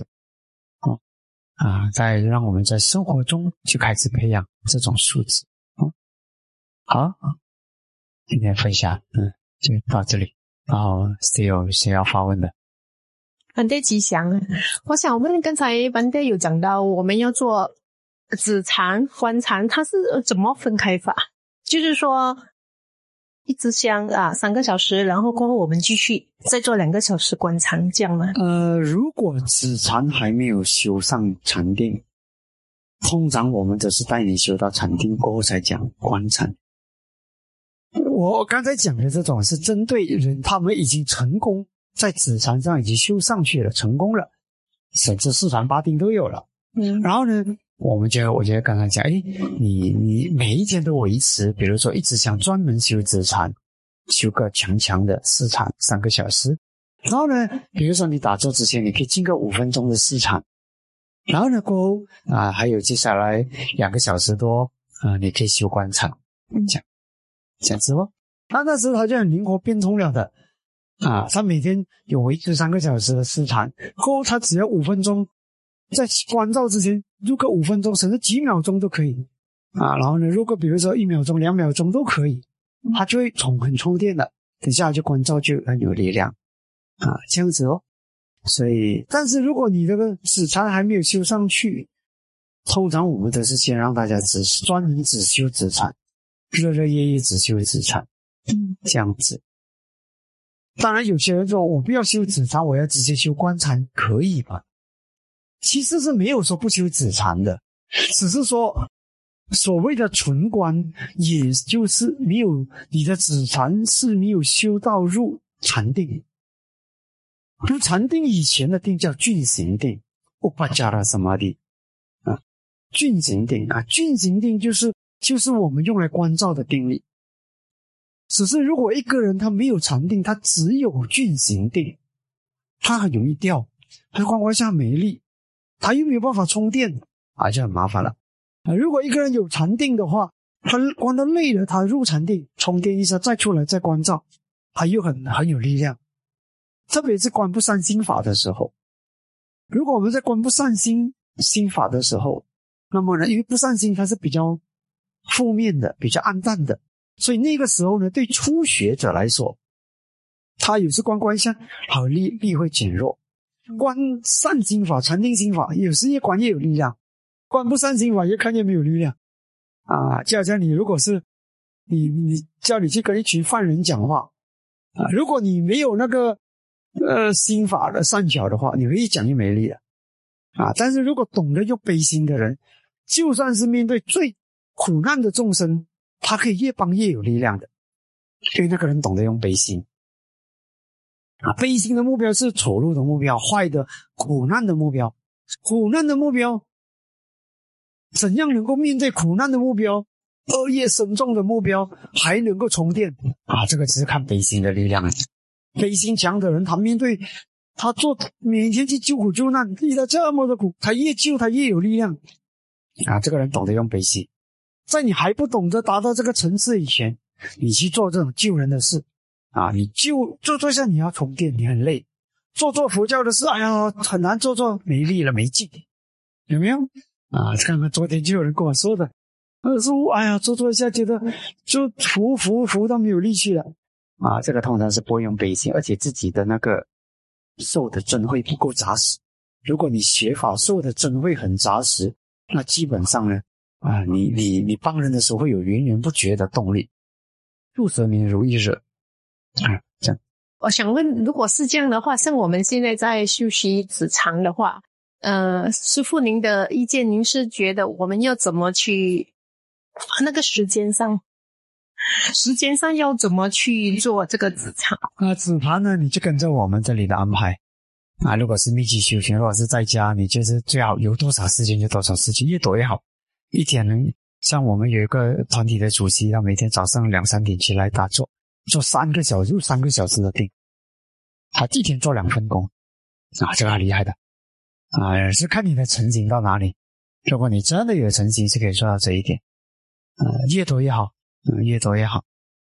Speaker 1: 再让我们在生活中就开始培养这种素质。好，今天分享就到这里。然后谁要发问的？
Speaker 2: 班代吉祥，我想问刚才班代有讲到我们要做止禅、观禅，它是怎么分开法？就是说一支香3个小时，然后过后我们继续再做2个小时观禅，这样吗？
Speaker 1: 如果止禅还没有修上禅定，通常我们只是带你修到禅定过后才讲观禅。我刚才讲的这种是针对人，他们已经成功在止禅上已经修上去了，成功了，甚至4禅8定都有了。然后呢，我觉得刚才讲，你每一天都维持，比如说一直想专门修止禅，修个强的4禅3个小时。然后呢，比如说你打坐之前，你可以进个5分钟的4禅。然后呢，过后还有接下来2个小时多你可以修观禅，这样子哦。那时候他就很灵活变通了的他每天有维持3个小时的4禅，过后他只要5分钟，在关照之前入个5分钟，甚至几秒钟都可以然后呢，如果比如说1秒钟、2秒钟都可以，他就会很充电的，等下就关照就很有力量这样子哦。所以，但是如果你这个止禅还没有修上去，通常我们都是先让大家专门只修止禅，热夜只修止禅这样子。当然有些人说我不要修止禅，我要直接修观禅，可以吧？其实是没有说不修止禅的，只是说所谓的纯观，也就是没有你的止禅是没有修到入禅定。入禅定以前的定叫均行定 Upajjhara Samadhi 均行定均行定就是我们用来观照的定力。只是如果一个人他没有禅定，他只有均行定，他很容易掉，他观下没力，他又没有办法充电就很麻烦了如果一个人有禅定的话，他观得累了，他入禅定充电一下再出来再观照，他又很有力量。特别是观不善心法的时候，如果我们在观不善心法的时候，那么呢，因为不善心它是比较负面的，比较暗淡的，所以那个时候呢，对初学者来说，他有时观一下好力会减弱。观善心法、禅定心法有时越观越有力量，观不善心法越看越没有力量就好像你如果是你叫你去跟一群犯人讲话如果你没有那个心法的善巧的话，你会一讲就没力了但是如果懂得用悲心的人，就算是面对最苦难的众生，他可以越帮越有力量的，因为那个人懂得用悲心悲心的目标是丑陋的目标，坏的苦难的目标。苦难的目标怎样能够面对苦难的目标，恶业深重的目标还能够充电这个只是看悲心的力量悲心强的人，他面对他每天去救苦救难，遇到这么的苦，他越救他越有力量这个人懂得用悲心。在你还不懂得达到这个层次以前，你去做这种救人的事你做一下你要充电，你很累，做佛教的事很难做没力了没劲，有没有看看昨天就有人跟我说的说做一下觉得就服到没有力气了这个通常是不会用悲心，而且自己的那个受的真慧不够扎实。如果你学法受的真慧很扎实，那基本上呢你帮人的时候会有源源不绝的动力。入则明如一日这样。
Speaker 2: 我想问，如果是这样的话，像我们现在在修习止禅的话师父您的意见，您是觉得我们要怎么去那个时间上要怎么去做这个止禅
Speaker 1: 止禅呢，你就跟着我们这里的安排如果是密集修行，如果是在家，你就是最好有多少时间就多少时间，越多越好。一天像我们有一个团体的主席，他每天早上2-3点起来打坐，做3个小时3个小时的定，他一天做2分功这个很厉害的是看你的诚心到哪里。如果你真的有诚心，是可以做到这一点越多越好越多越好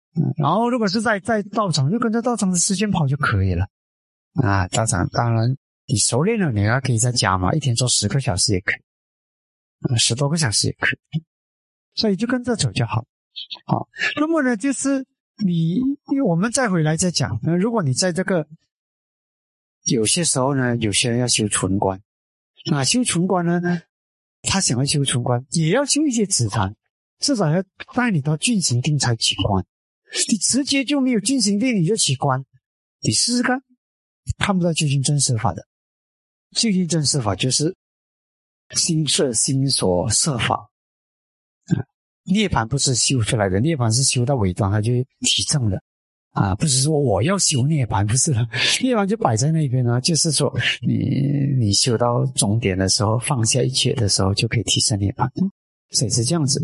Speaker 1: 然后如果是在道场，就跟着道场的时间跑就可以了。道场当然你熟练了，你还可以再加嘛，一天做10个小时也可以，10多个小时也可以，所以就跟着走就好。好，那么呢，就是我们再回来再讲，如果你在这个有些时候呢，有些人要修存观，修存观呢，他想要修存观，也要修一些止禅，至少要带你到均行定才起观。你直接就没有均行定你就起观，你试试看，看不到究竟真实法的。究竟真实法就是心摄心所摄法。涅槃不是修出来的，涅槃是修到尾端它就体证了。不是说我要修涅槃，不是了，涅槃就摆在那边了，就是说你修到终点的时候，放下一切的时候，就可以提升涅槃，所以是这样子。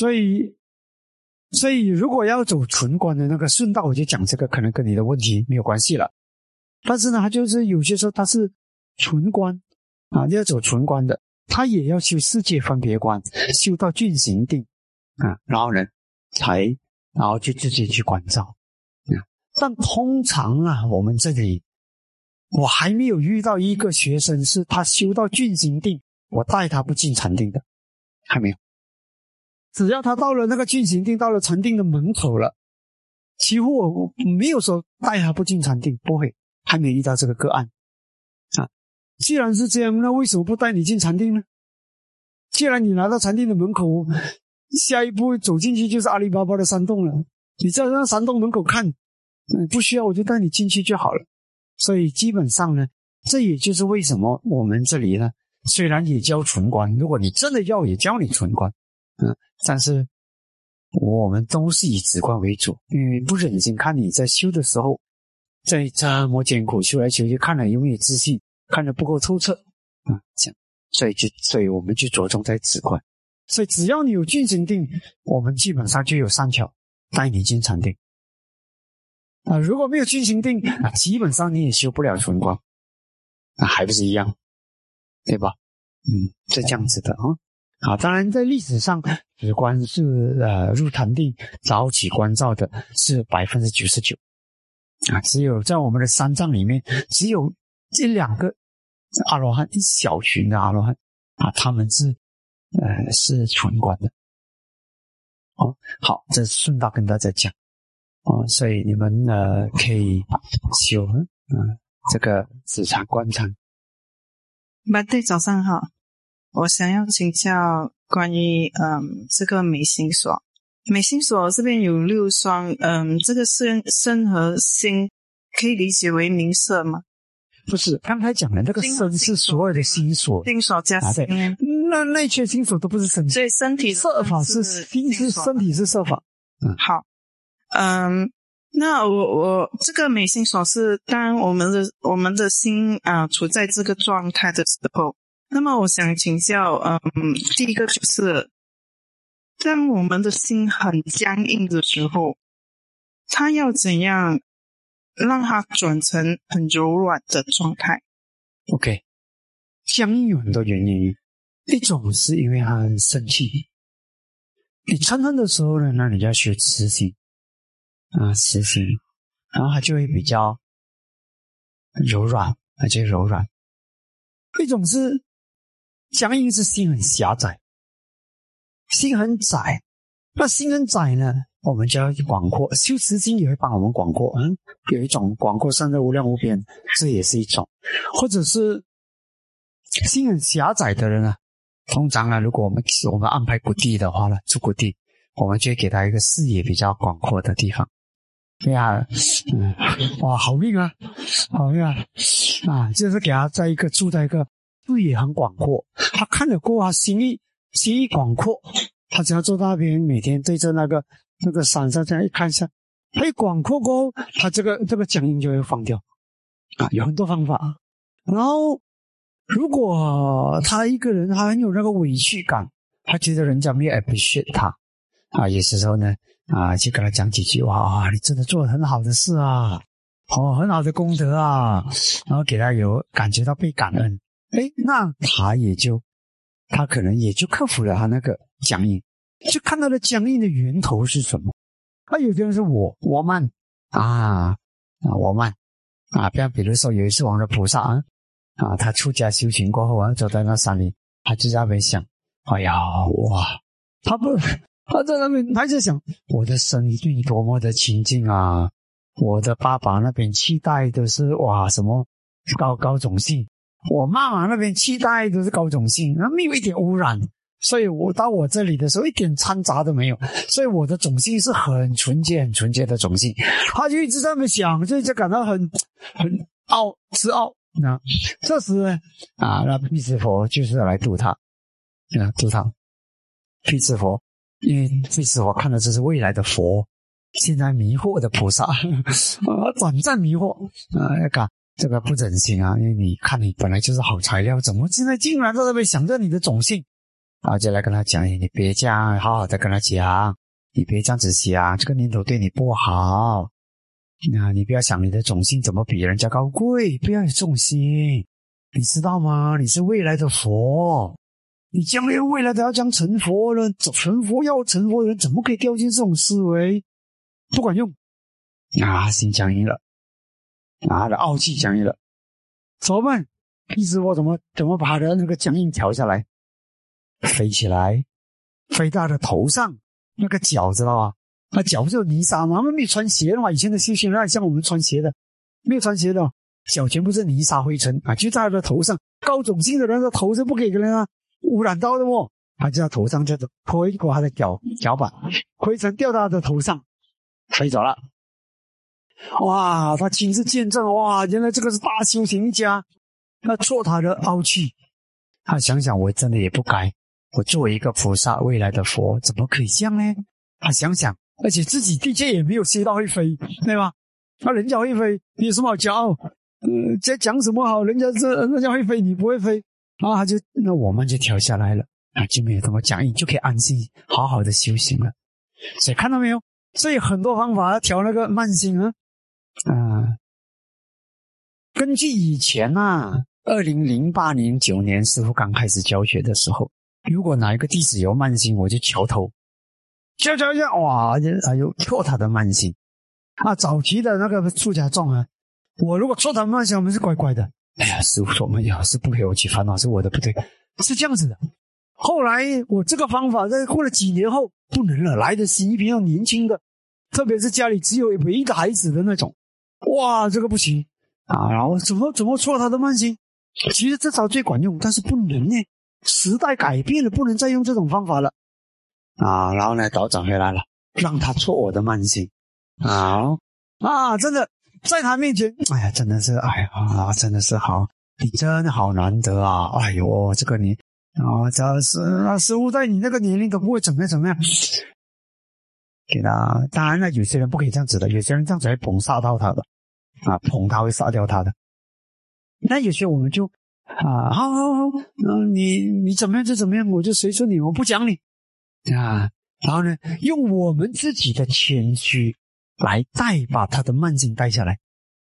Speaker 1: 所以如果要走存观的那个顺道，我就讲这个可能跟你的问题没有关系了。但是呢，它就是有些时候它是存观要走存观的，它也要修世界分别观，修到均行定然后呢然后就自己去关照。但通常我们这里我还没有遇到一个学生是他修到均行定，我带他不进禅定的，还没有。只要他到了那个均行定，到了禅定的门口了，几乎我没有说带他不进禅定，不会，还没遇到这个个案既然是这样，那为什么不带你进禅定呢？既然你来到禅定的门口，下一步走进去就是阿里巴巴的山洞了，你在那山洞门口看，不需要我就带你进去就好了。所以基本上呢，这也就是为什么我们这里呢，虽然也教存观，如果你真的要也教你存观但是我们都是以止观为主，因为不忍心看你在修的时候在这么艰苦修来修去，看了永远自信，看得不够透彻这样，所以我们就着重在止观。所以只要你有均行定，我们基本上就有善巧带你进禅定如果没有均行定基本上你也修不了存观还不是一样，对吧？是这样子的当然在历史上止观是入禅定早起关照的是 99% 只有在我们的三藏里面只有这2个阿罗汉，一小群的阿罗汉他们是存观的好，这顺道跟大家讲所以你们可以修这个止禅观禅。
Speaker 3: 对，早上好，我想要请教关于这个眉心锁。眉心锁这边有6双，这个身和心可以理解为名色吗？
Speaker 1: 不是，刚才讲的那个身是所有的心锁，
Speaker 3: 心锁加心
Speaker 1: 那些心锁都不是身，
Speaker 3: 所以身体
Speaker 1: 色法是心是身体是色法
Speaker 3: 好那我这个眉心锁是当我们的心处在这个状态的时候，那么我想请教第一个就是当我们的心很僵硬的时候，它要怎样让它转成很柔软的状态？
Speaker 1: OK， 僵硬有很多原因，一种是因为他很生气，你嗔恨的时候呢，那你就要学慈心慈心，然后它就会比较柔软，就柔软。一种是僵硬，是心很狭窄，心很窄，那心很窄呢，我们就要广阔，修慈心也会帮我们广阔有一种广阔善的无量无边，这也是一种。或者是心很狭窄的人通常如果我们安排谷地的话住谷地，我们就会给他一个视野比较广阔的地方。对哇，好命好命就是给他住在一个视野很广阔，他看得过心意广阔，他只要坐那边，每天对着那个山上这样一看一下，一广阔过后，他这个僵硬就会放掉有很多方法。然后如果他一个人他很有那个委屈感，他觉得人家没有 appreciate 他有时候呢就跟他讲几句哇，你真的做了很好的事很好的功德然后给他有感觉到被感恩，那他可能也就克服了他那个僵硬，就看到了僵硬的源头是什么有些人是我慢我慢比如说有一次我们的菩萨他出家修行过后走在那山里，他就在那边想，哎呀哇，他在那边他就想，我的生命多么的清净啊，我的爸爸那边期待的是哇什么高种姓，我妈妈那边期待的是高种姓，没有一点污染，所以我到我这里的时候一点掺杂都没有，所以我的种姓是很纯洁的种姓。他就一直在那边想，就感到很自傲。那这时呢那辟支佛就是来度他辟支佛，因为辟支佛看的这是未来的佛，现在迷惑的菩萨短暂迷惑这个不忍心因为你看你本来就是好材料，怎么现在竟然在那边想着你的种姓就来跟他讲，你别这样，好好的跟他讲，你别这样子想，这个念头对你不好你不要想你的种姓怎么比人家高贵，不要有这种心，你知道吗？你是未来的佛，你将来未来的要将成佛了，成佛的人怎么可以掉进这种思维？不管用心僵硬了他的傲气僵硬了，怎么办？辟支佛怎么把他的那个僵硬调下来？飞起来，飞到他的头上，那个脚知道吧？他脚不是有泥沙吗？他们没有穿鞋的嘛，以前的修行人像我们穿鞋的，没有穿鞋的脚全部是泥沙灰尘就在他的头上，高种姓的人的头是不可以给人污染到的他就在头上就推过他的脚板，灰尘掉到他的头上，飞走了。哇，他亲自见证，哇，原来这个是大修行家，他挫他的傲气，他想想我真的也不该，我作为一个菩萨未来的佛怎么可以这样呢？他想想，而且自己的确也没有学到会飞，对吧？人家会飞，你有什么好骄傲？在讲什么好？人家会飞，你不会飞那我们就调下来了就没有这么讲义，就可以安心好好的修行了。所以看到没有？所以很多方法调那个慢心根据以前2008年9年师父刚开始教学的时候，如果哪一个弟子有慢心，我就敲头敲哇，挫他的慢心早期的那个出家众我如果挫他的慢心，我们是乖乖的，哎呀，师父说我们是不给我起烦恼，是我的不对，是这样子的。后来我这个方法在过了几年后不能了，来的是一批要年轻的，特别是家里只有唯一的孩子的那种，哇，这个不行然后怎么挫他的慢心？其实这招最管用，但是不能呢，时代改变了，不能再用这种方法了然后呢，倒转回来了，让他挫我的慢心真的在他面前，哎呀，真的是真的是好，你真的好难得哎呦，这个你这是师父在你那个年龄都不会怎么样给他。当然了，有些人不可以这样子的，有些人这样子会捧杀到他的捧他会杀掉他的。那有些我们就好你怎么样就怎么样，我就随顺你，我不讲你然后呢，用我们自己的谦虚来把他的慢心带下来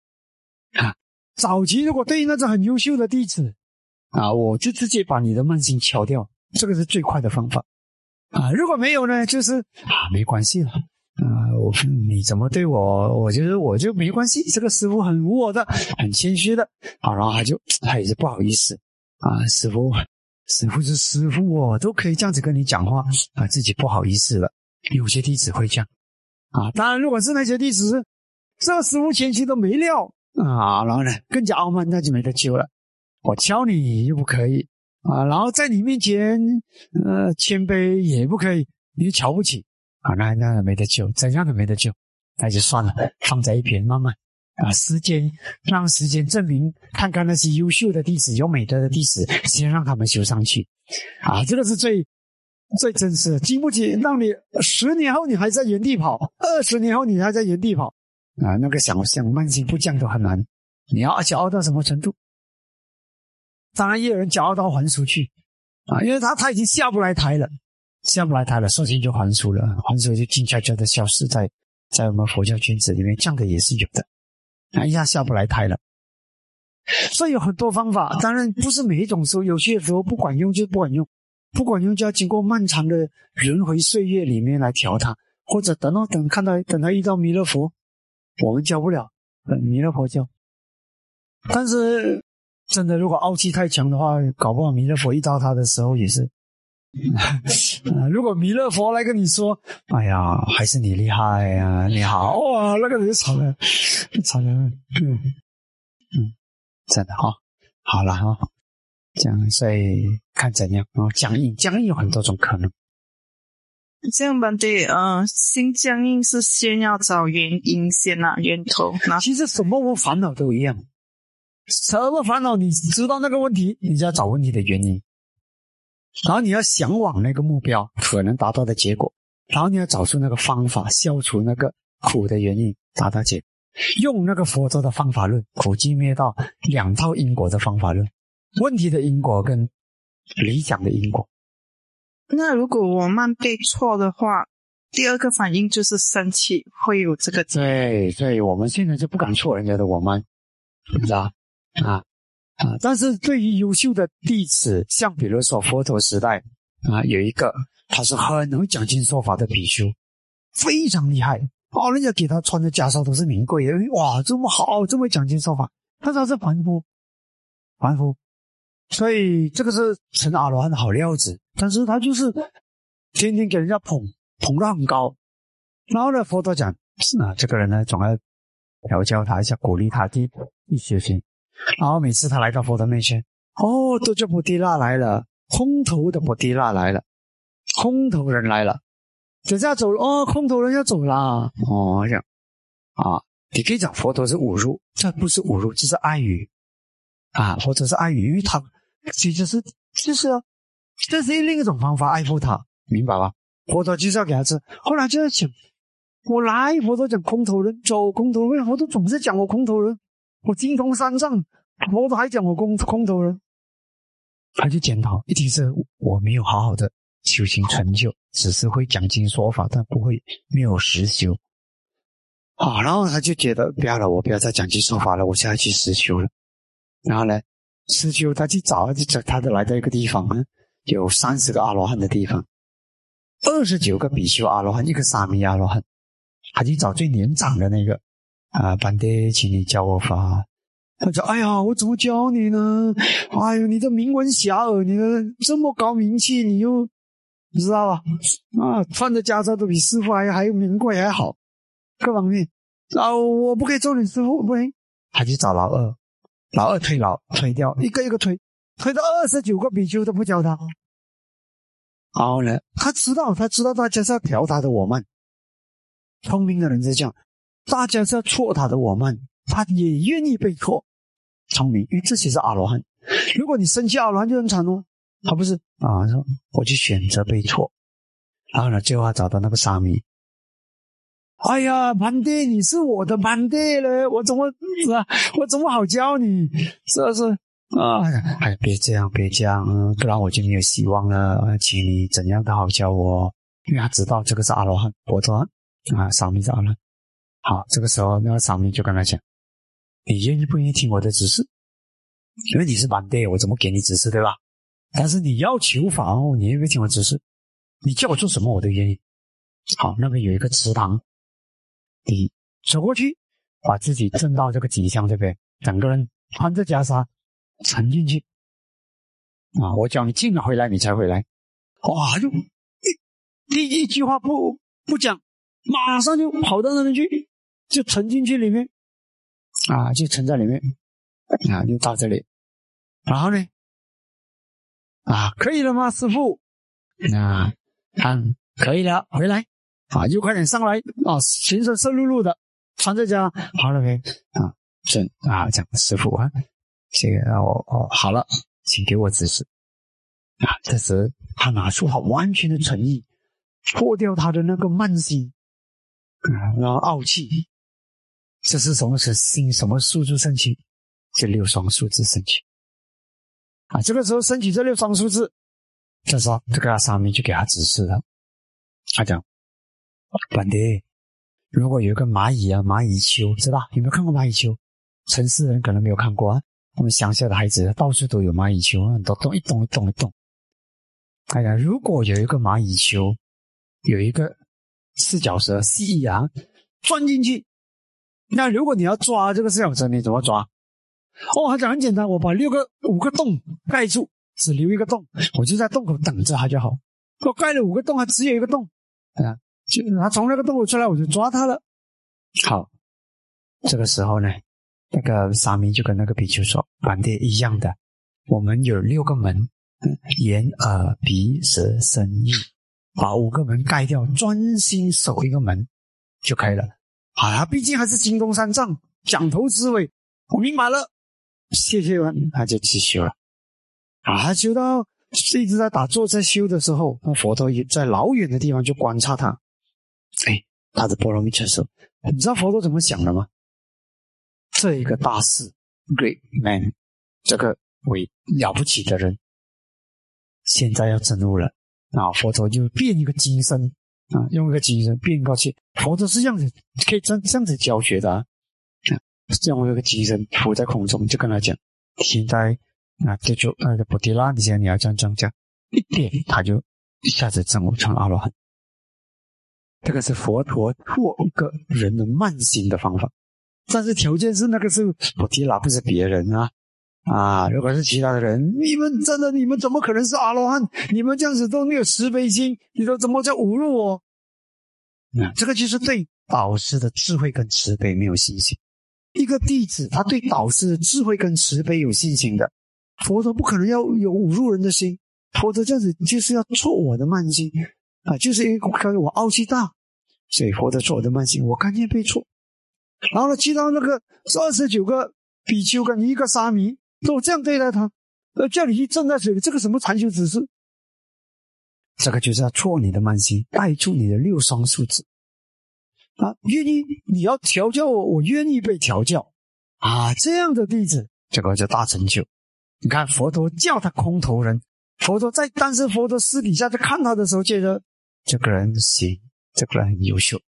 Speaker 1: 早期如果对那种很优秀的弟子我就直接把你的慢心敲掉，这个是最快的方法如果没有呢，就是没关系了你怎么对我就没关系，这个师父很无我的，很谦虚的然后他也是不好意思师父是师父都可以这样子跟你讲话自己不好意思了。有些弟子会这样当然如果是那些弟子这个师父谦虚都没料然后呢更加傲慢，那就没得救了。我敲你又不可以然后在你面前谦卑也不可以，你就瞧不起那没得救，怎样都没得救，那就算了，放在一边慢慢让时间证明，看看那些优秀的弟子有美德的弟子，先让他们修上去这个是最真实的。经不起让你10年后你还在原地跑，20年后你还在原地跑那个想慢心不降都很难。你要骄傲到什么程度？当然也有人骄傲到还俗去因为他已经下不来台了，索性就还俗了，还俗就静悄悄的消失在我们佛教圈子里面，这样的也是有的一下下不来台了。所以有很多方法，当然不是每一种时候，有些时候不管用就不管用，不管用就要经过漫长的轮回岁月里面来调它， 或者等他遇到弥勒佛，我们教不了，等弥勒佛教。但是真的如果傲气太强的话，搞不好弥勒佛遇到他的时候也是如果弥勒佛来跟你说，哎呀，还是你厉害呀，你好啊，那个人就吵了，真的好了这样，所以看怎样僵硬有很多种可能。
Speaker 3: 这样吧，对，心僵硬是先要找原因先源头。
Speaker 1: 其实什么烦恼都一样，什么烦恼你知道那个问题，你就要找问题的原因，然后你要向往那个目标可能达到的结果，然后你要找出那个方法消除那个苦的原因，达到结果。用那个佛陀的方法论，苦集灭道2套因果的方法论，问题的因果跟理想的因果。
Speaker 3: 那如果我慢被错的话，第二个反应就是生气，会有这个。
Speaker 1: 对，所以我们现在就不敢错人家的我慢，知道但是对于优秀的弟子，像比如说佛陀时代有一个他是很能讲经说法的比丘，非常厉害人家给他穿的袈裟都是名贵的，哇，这么好，这么讲经说法，但是他是凡夫，所以这个是成阿罗汉的好料子，但是他就是天天给人家捧得很高。然后呢，佛陀讲这个人呢总要调教他一下，鼓励他第一学习。然后每次他来到佛陀面前，多觉菩提那来了，空头的菩提那来了，空头人来了，等下走了空头人要走了这样你可以讲佛陀是侮辱，这不是侮辱，这是爱语佛陀是爱语，因为他其实这是另一种方法爱护他，明白吧？佛陀就是要给他吃。后来就在讲，我来佛陀讲空头人，走空头人，佛陀总是讲我空头人，我精通三藏，佛陀还讲我空头人，他就检讨，一定是我没有好好的修行成就，只是会讲经说法，但没有实修然后他就觉得不要了，我不要再讲经说法了，我现在去实修了。然后呢，实修他去找他来到一个地方有30个阿罗汉的地方，29个比丘阿罗汉，一个沙弥阿罗汉，他去找最年长的那个班爹，请你教我法。他说哎呀，我怎么教你呢？哎呦，你的名闻遐迩，你的这么高名气，你又你知道吧穿的袈裟都比师父还名贵还好，各方面我不可以做你师父，不行。他去找老二推掉，一个一个推到29个比丘都不教他。然后呢，他知道大家是要调他的我慢，聪明的人是这样，大家是要挫他的我慢，他也愿意被挫，聪明，因为这些是阿罗汉。如果你生气阿罗汉就很惨他不是说我去选择被挫。然后呢，最后他找到那个沙弥，哎呀，班爹，你是我的班爹了，我怎么好教你？是别这样，不然我就没有希望了，请你怎样都好教我。因为他知道这个是阿罗汉，佛陀沙弥是阿罗汉。好，这个时候那个沙弥就跟他讲，你愿意不愿意听我的指示？因为你是班爹，我怎么给你指示，对吧？但是你要求法你愿不愿意听我指示？你叫我做什么我都愿意。好，那边有一个池塘，你走过去，把自己震到这个脊项这边，整个人穿着袈裟沉进去我叫你进了回来你才回来。就一句话不讲，马上就跑到那边去，就沉进去里面就沉在里面就到这里。然后呢可以了吗师父？可以了，回来就快点上来全身湿漉漉的，穿着袈裟，好了没讲师父这个好了，请给我指示这时他拿出他完全的诚意，脱掉他的那个慢心然后傲气。这是什么心？什么数字升起？这6双数字升起这个时候升起这6双数字，这时候这个沙弥就给他指示了。他讲，班爹，如果有一个蚂蚁丘，知道有没有看过蚂蚁丘？城市人可能没有看过我们乡下的孩子到处都有蚂蚁丘，很多洞，一洞。如果有一个蚂蚁丘，有一个四脚蛇蜥蜴啊，钻进去。那如果你要抓这个四脚蛇，你怎么抓？他讲很简单，我把5个洞盖住，只留一个洞，我就在洞口等着它就好。我盖了5个洞，它只有一个洞啊，就它从那个洞口出来，我就抓它了。好，这个时候呢，那个沙弥就跟那个比丘说，反正一样的，我们有6个门，眼耳鼻舌身意，把5个门盖掉，专心守一个门就可以了。毕竟还是金东三藏，讲头之尾，我明白了，谢谢完，他就去修了。修到一直在打坐在修的时候，佛陀也在老远的地方就观察他。他的波罗蜜多时候，你知道佛陀怎么想的吗？这一个大士 ，great man， 这个为了不起的人，现在要证悟了。佛陀就变一个金身用一个金身变过去。佛陀是这样子，可以这样子教学的用一个金身浮在空中，就跟他讲，现在就菩提拉，你现在你要这样一点，他就一下子证悟成阿罗汉。这个是佛陀做一个人的慢心的方法，但是条件是那个是菩提拉，不是别人如果是其他的人，你们怎么可能是阿罗汉？你们这样子都没有慈悲心，你都怎么叫侮辱我？这个就是对导师的智慧跟慈悲没有信心。一个弟子他对导师的智慧跟慈悲有信心的，佛陀不可能要有侮辱人的心。佛陀这样子就是要挫我的慢心就是因为我傲气大，所以佛陀挫我的慢心，我甘愿被挫。然后呢，其他那个29个比丘跟1个沙弥都这样对待他，叫你去挣在水里，这个什么禅修指示？这个就是要挫你的慢心，带出你的6双素质愿意你要调教我愿意被调教这样的弟子，这个就大成就。你看佛陀叫他空头人，但是佛陀私底下在看他的时候，觉得这个人行，这个人很优秀。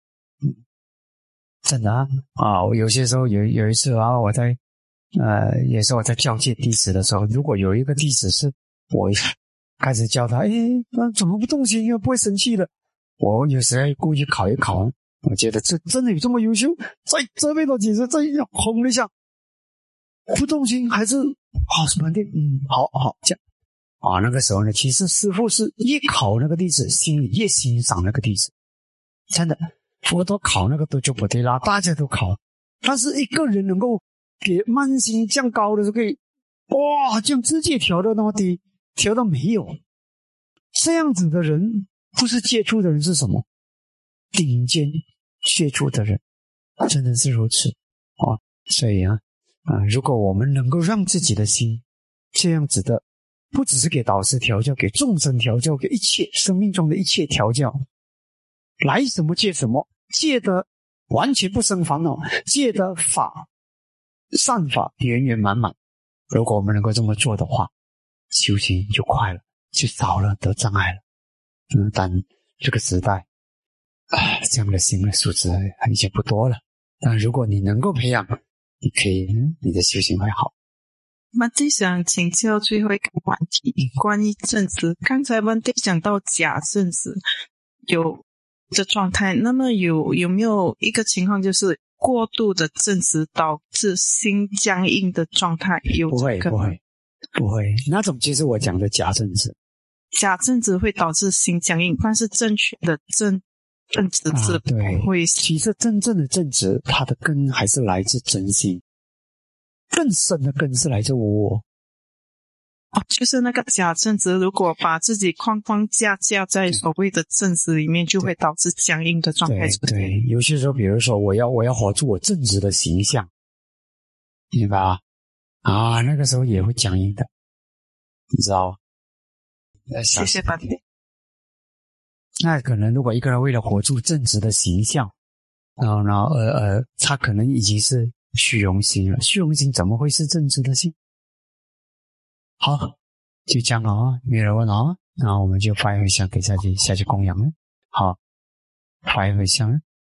Speaker 1: 真的我有些时候有一次我在也是我在教诫弟子的时候，如果有一个弟子是我开始教他怎么不动心，因为不会生气了，我有时候故意考一考，我觉得这真的有这么优秀，再责备多几次，再轰一下，不动心还是好什么的好这样那个时候呢，其实师父是越考那个弟子心里越欣赏那个弟子。真的，佛陀考那个多久菩提拉大家都考，但是一个人能够给慢心降高的时候，可以这样直接调到那么低，调到没有。这样子的人不是接触的人是什么？顶尖接触的人，真的是如此所以如果我们能够让自己的心这样子的，不只是给导师调教，给众生调教，给一切生命中的一切调教，来什么戒什么，戒的完全不生烦恼，戒的善法圆圆满满。如果我们能够这么做的话，修行就快了，就少了得障碍了。但这个时代这样的心的素质已经不多了，但如果你能够培养，你的修行会好。
Speaker 3: 曼蒂想请教最后一个问题，关于正直。刚才曼蒂讲到假正直有的状态，那么有没有一个情况就是过度的正直导致心僵硬的状态？
Speaker 1: 不会，那种就是我讲的假正直。
Speaker 3: 假正直会导致心僵硬，但是正确的正直是不会。
Speaker 1: 其实真正的正直，它的根还是来自真心，更深的根是来自我。
Speaker 3: 就是那个假正直，如果把自己框架在所谓的正直里面，就会导致僵硬的状态。
Speaker 1: 对，有些时候比如说我要活出我正直的形象，明白那个时候也会僵硬的，你知道吗？
Speaker 3: 谢谢班弟。
Speaker 1: 那可能如果一个人为了活出正直的形象，然后他可能已经是虚荣心了。虚荣心怎么会是正直的心？好，就这样没人问然后我们就发一回向给下去供养了。好，发一回向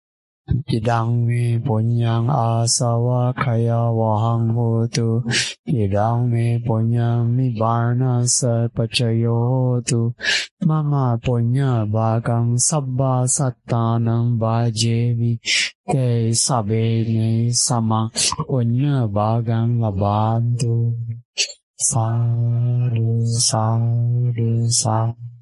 Speaker 1: Idang me punyang asawa kaya wahang hotu. Idang me punyang nibbana sapachayo tu. Mama punya bagang sabba sattanang bajevi. Te sabe ne sama punya bagang labantu. Sadhu, sadhu, sadhu.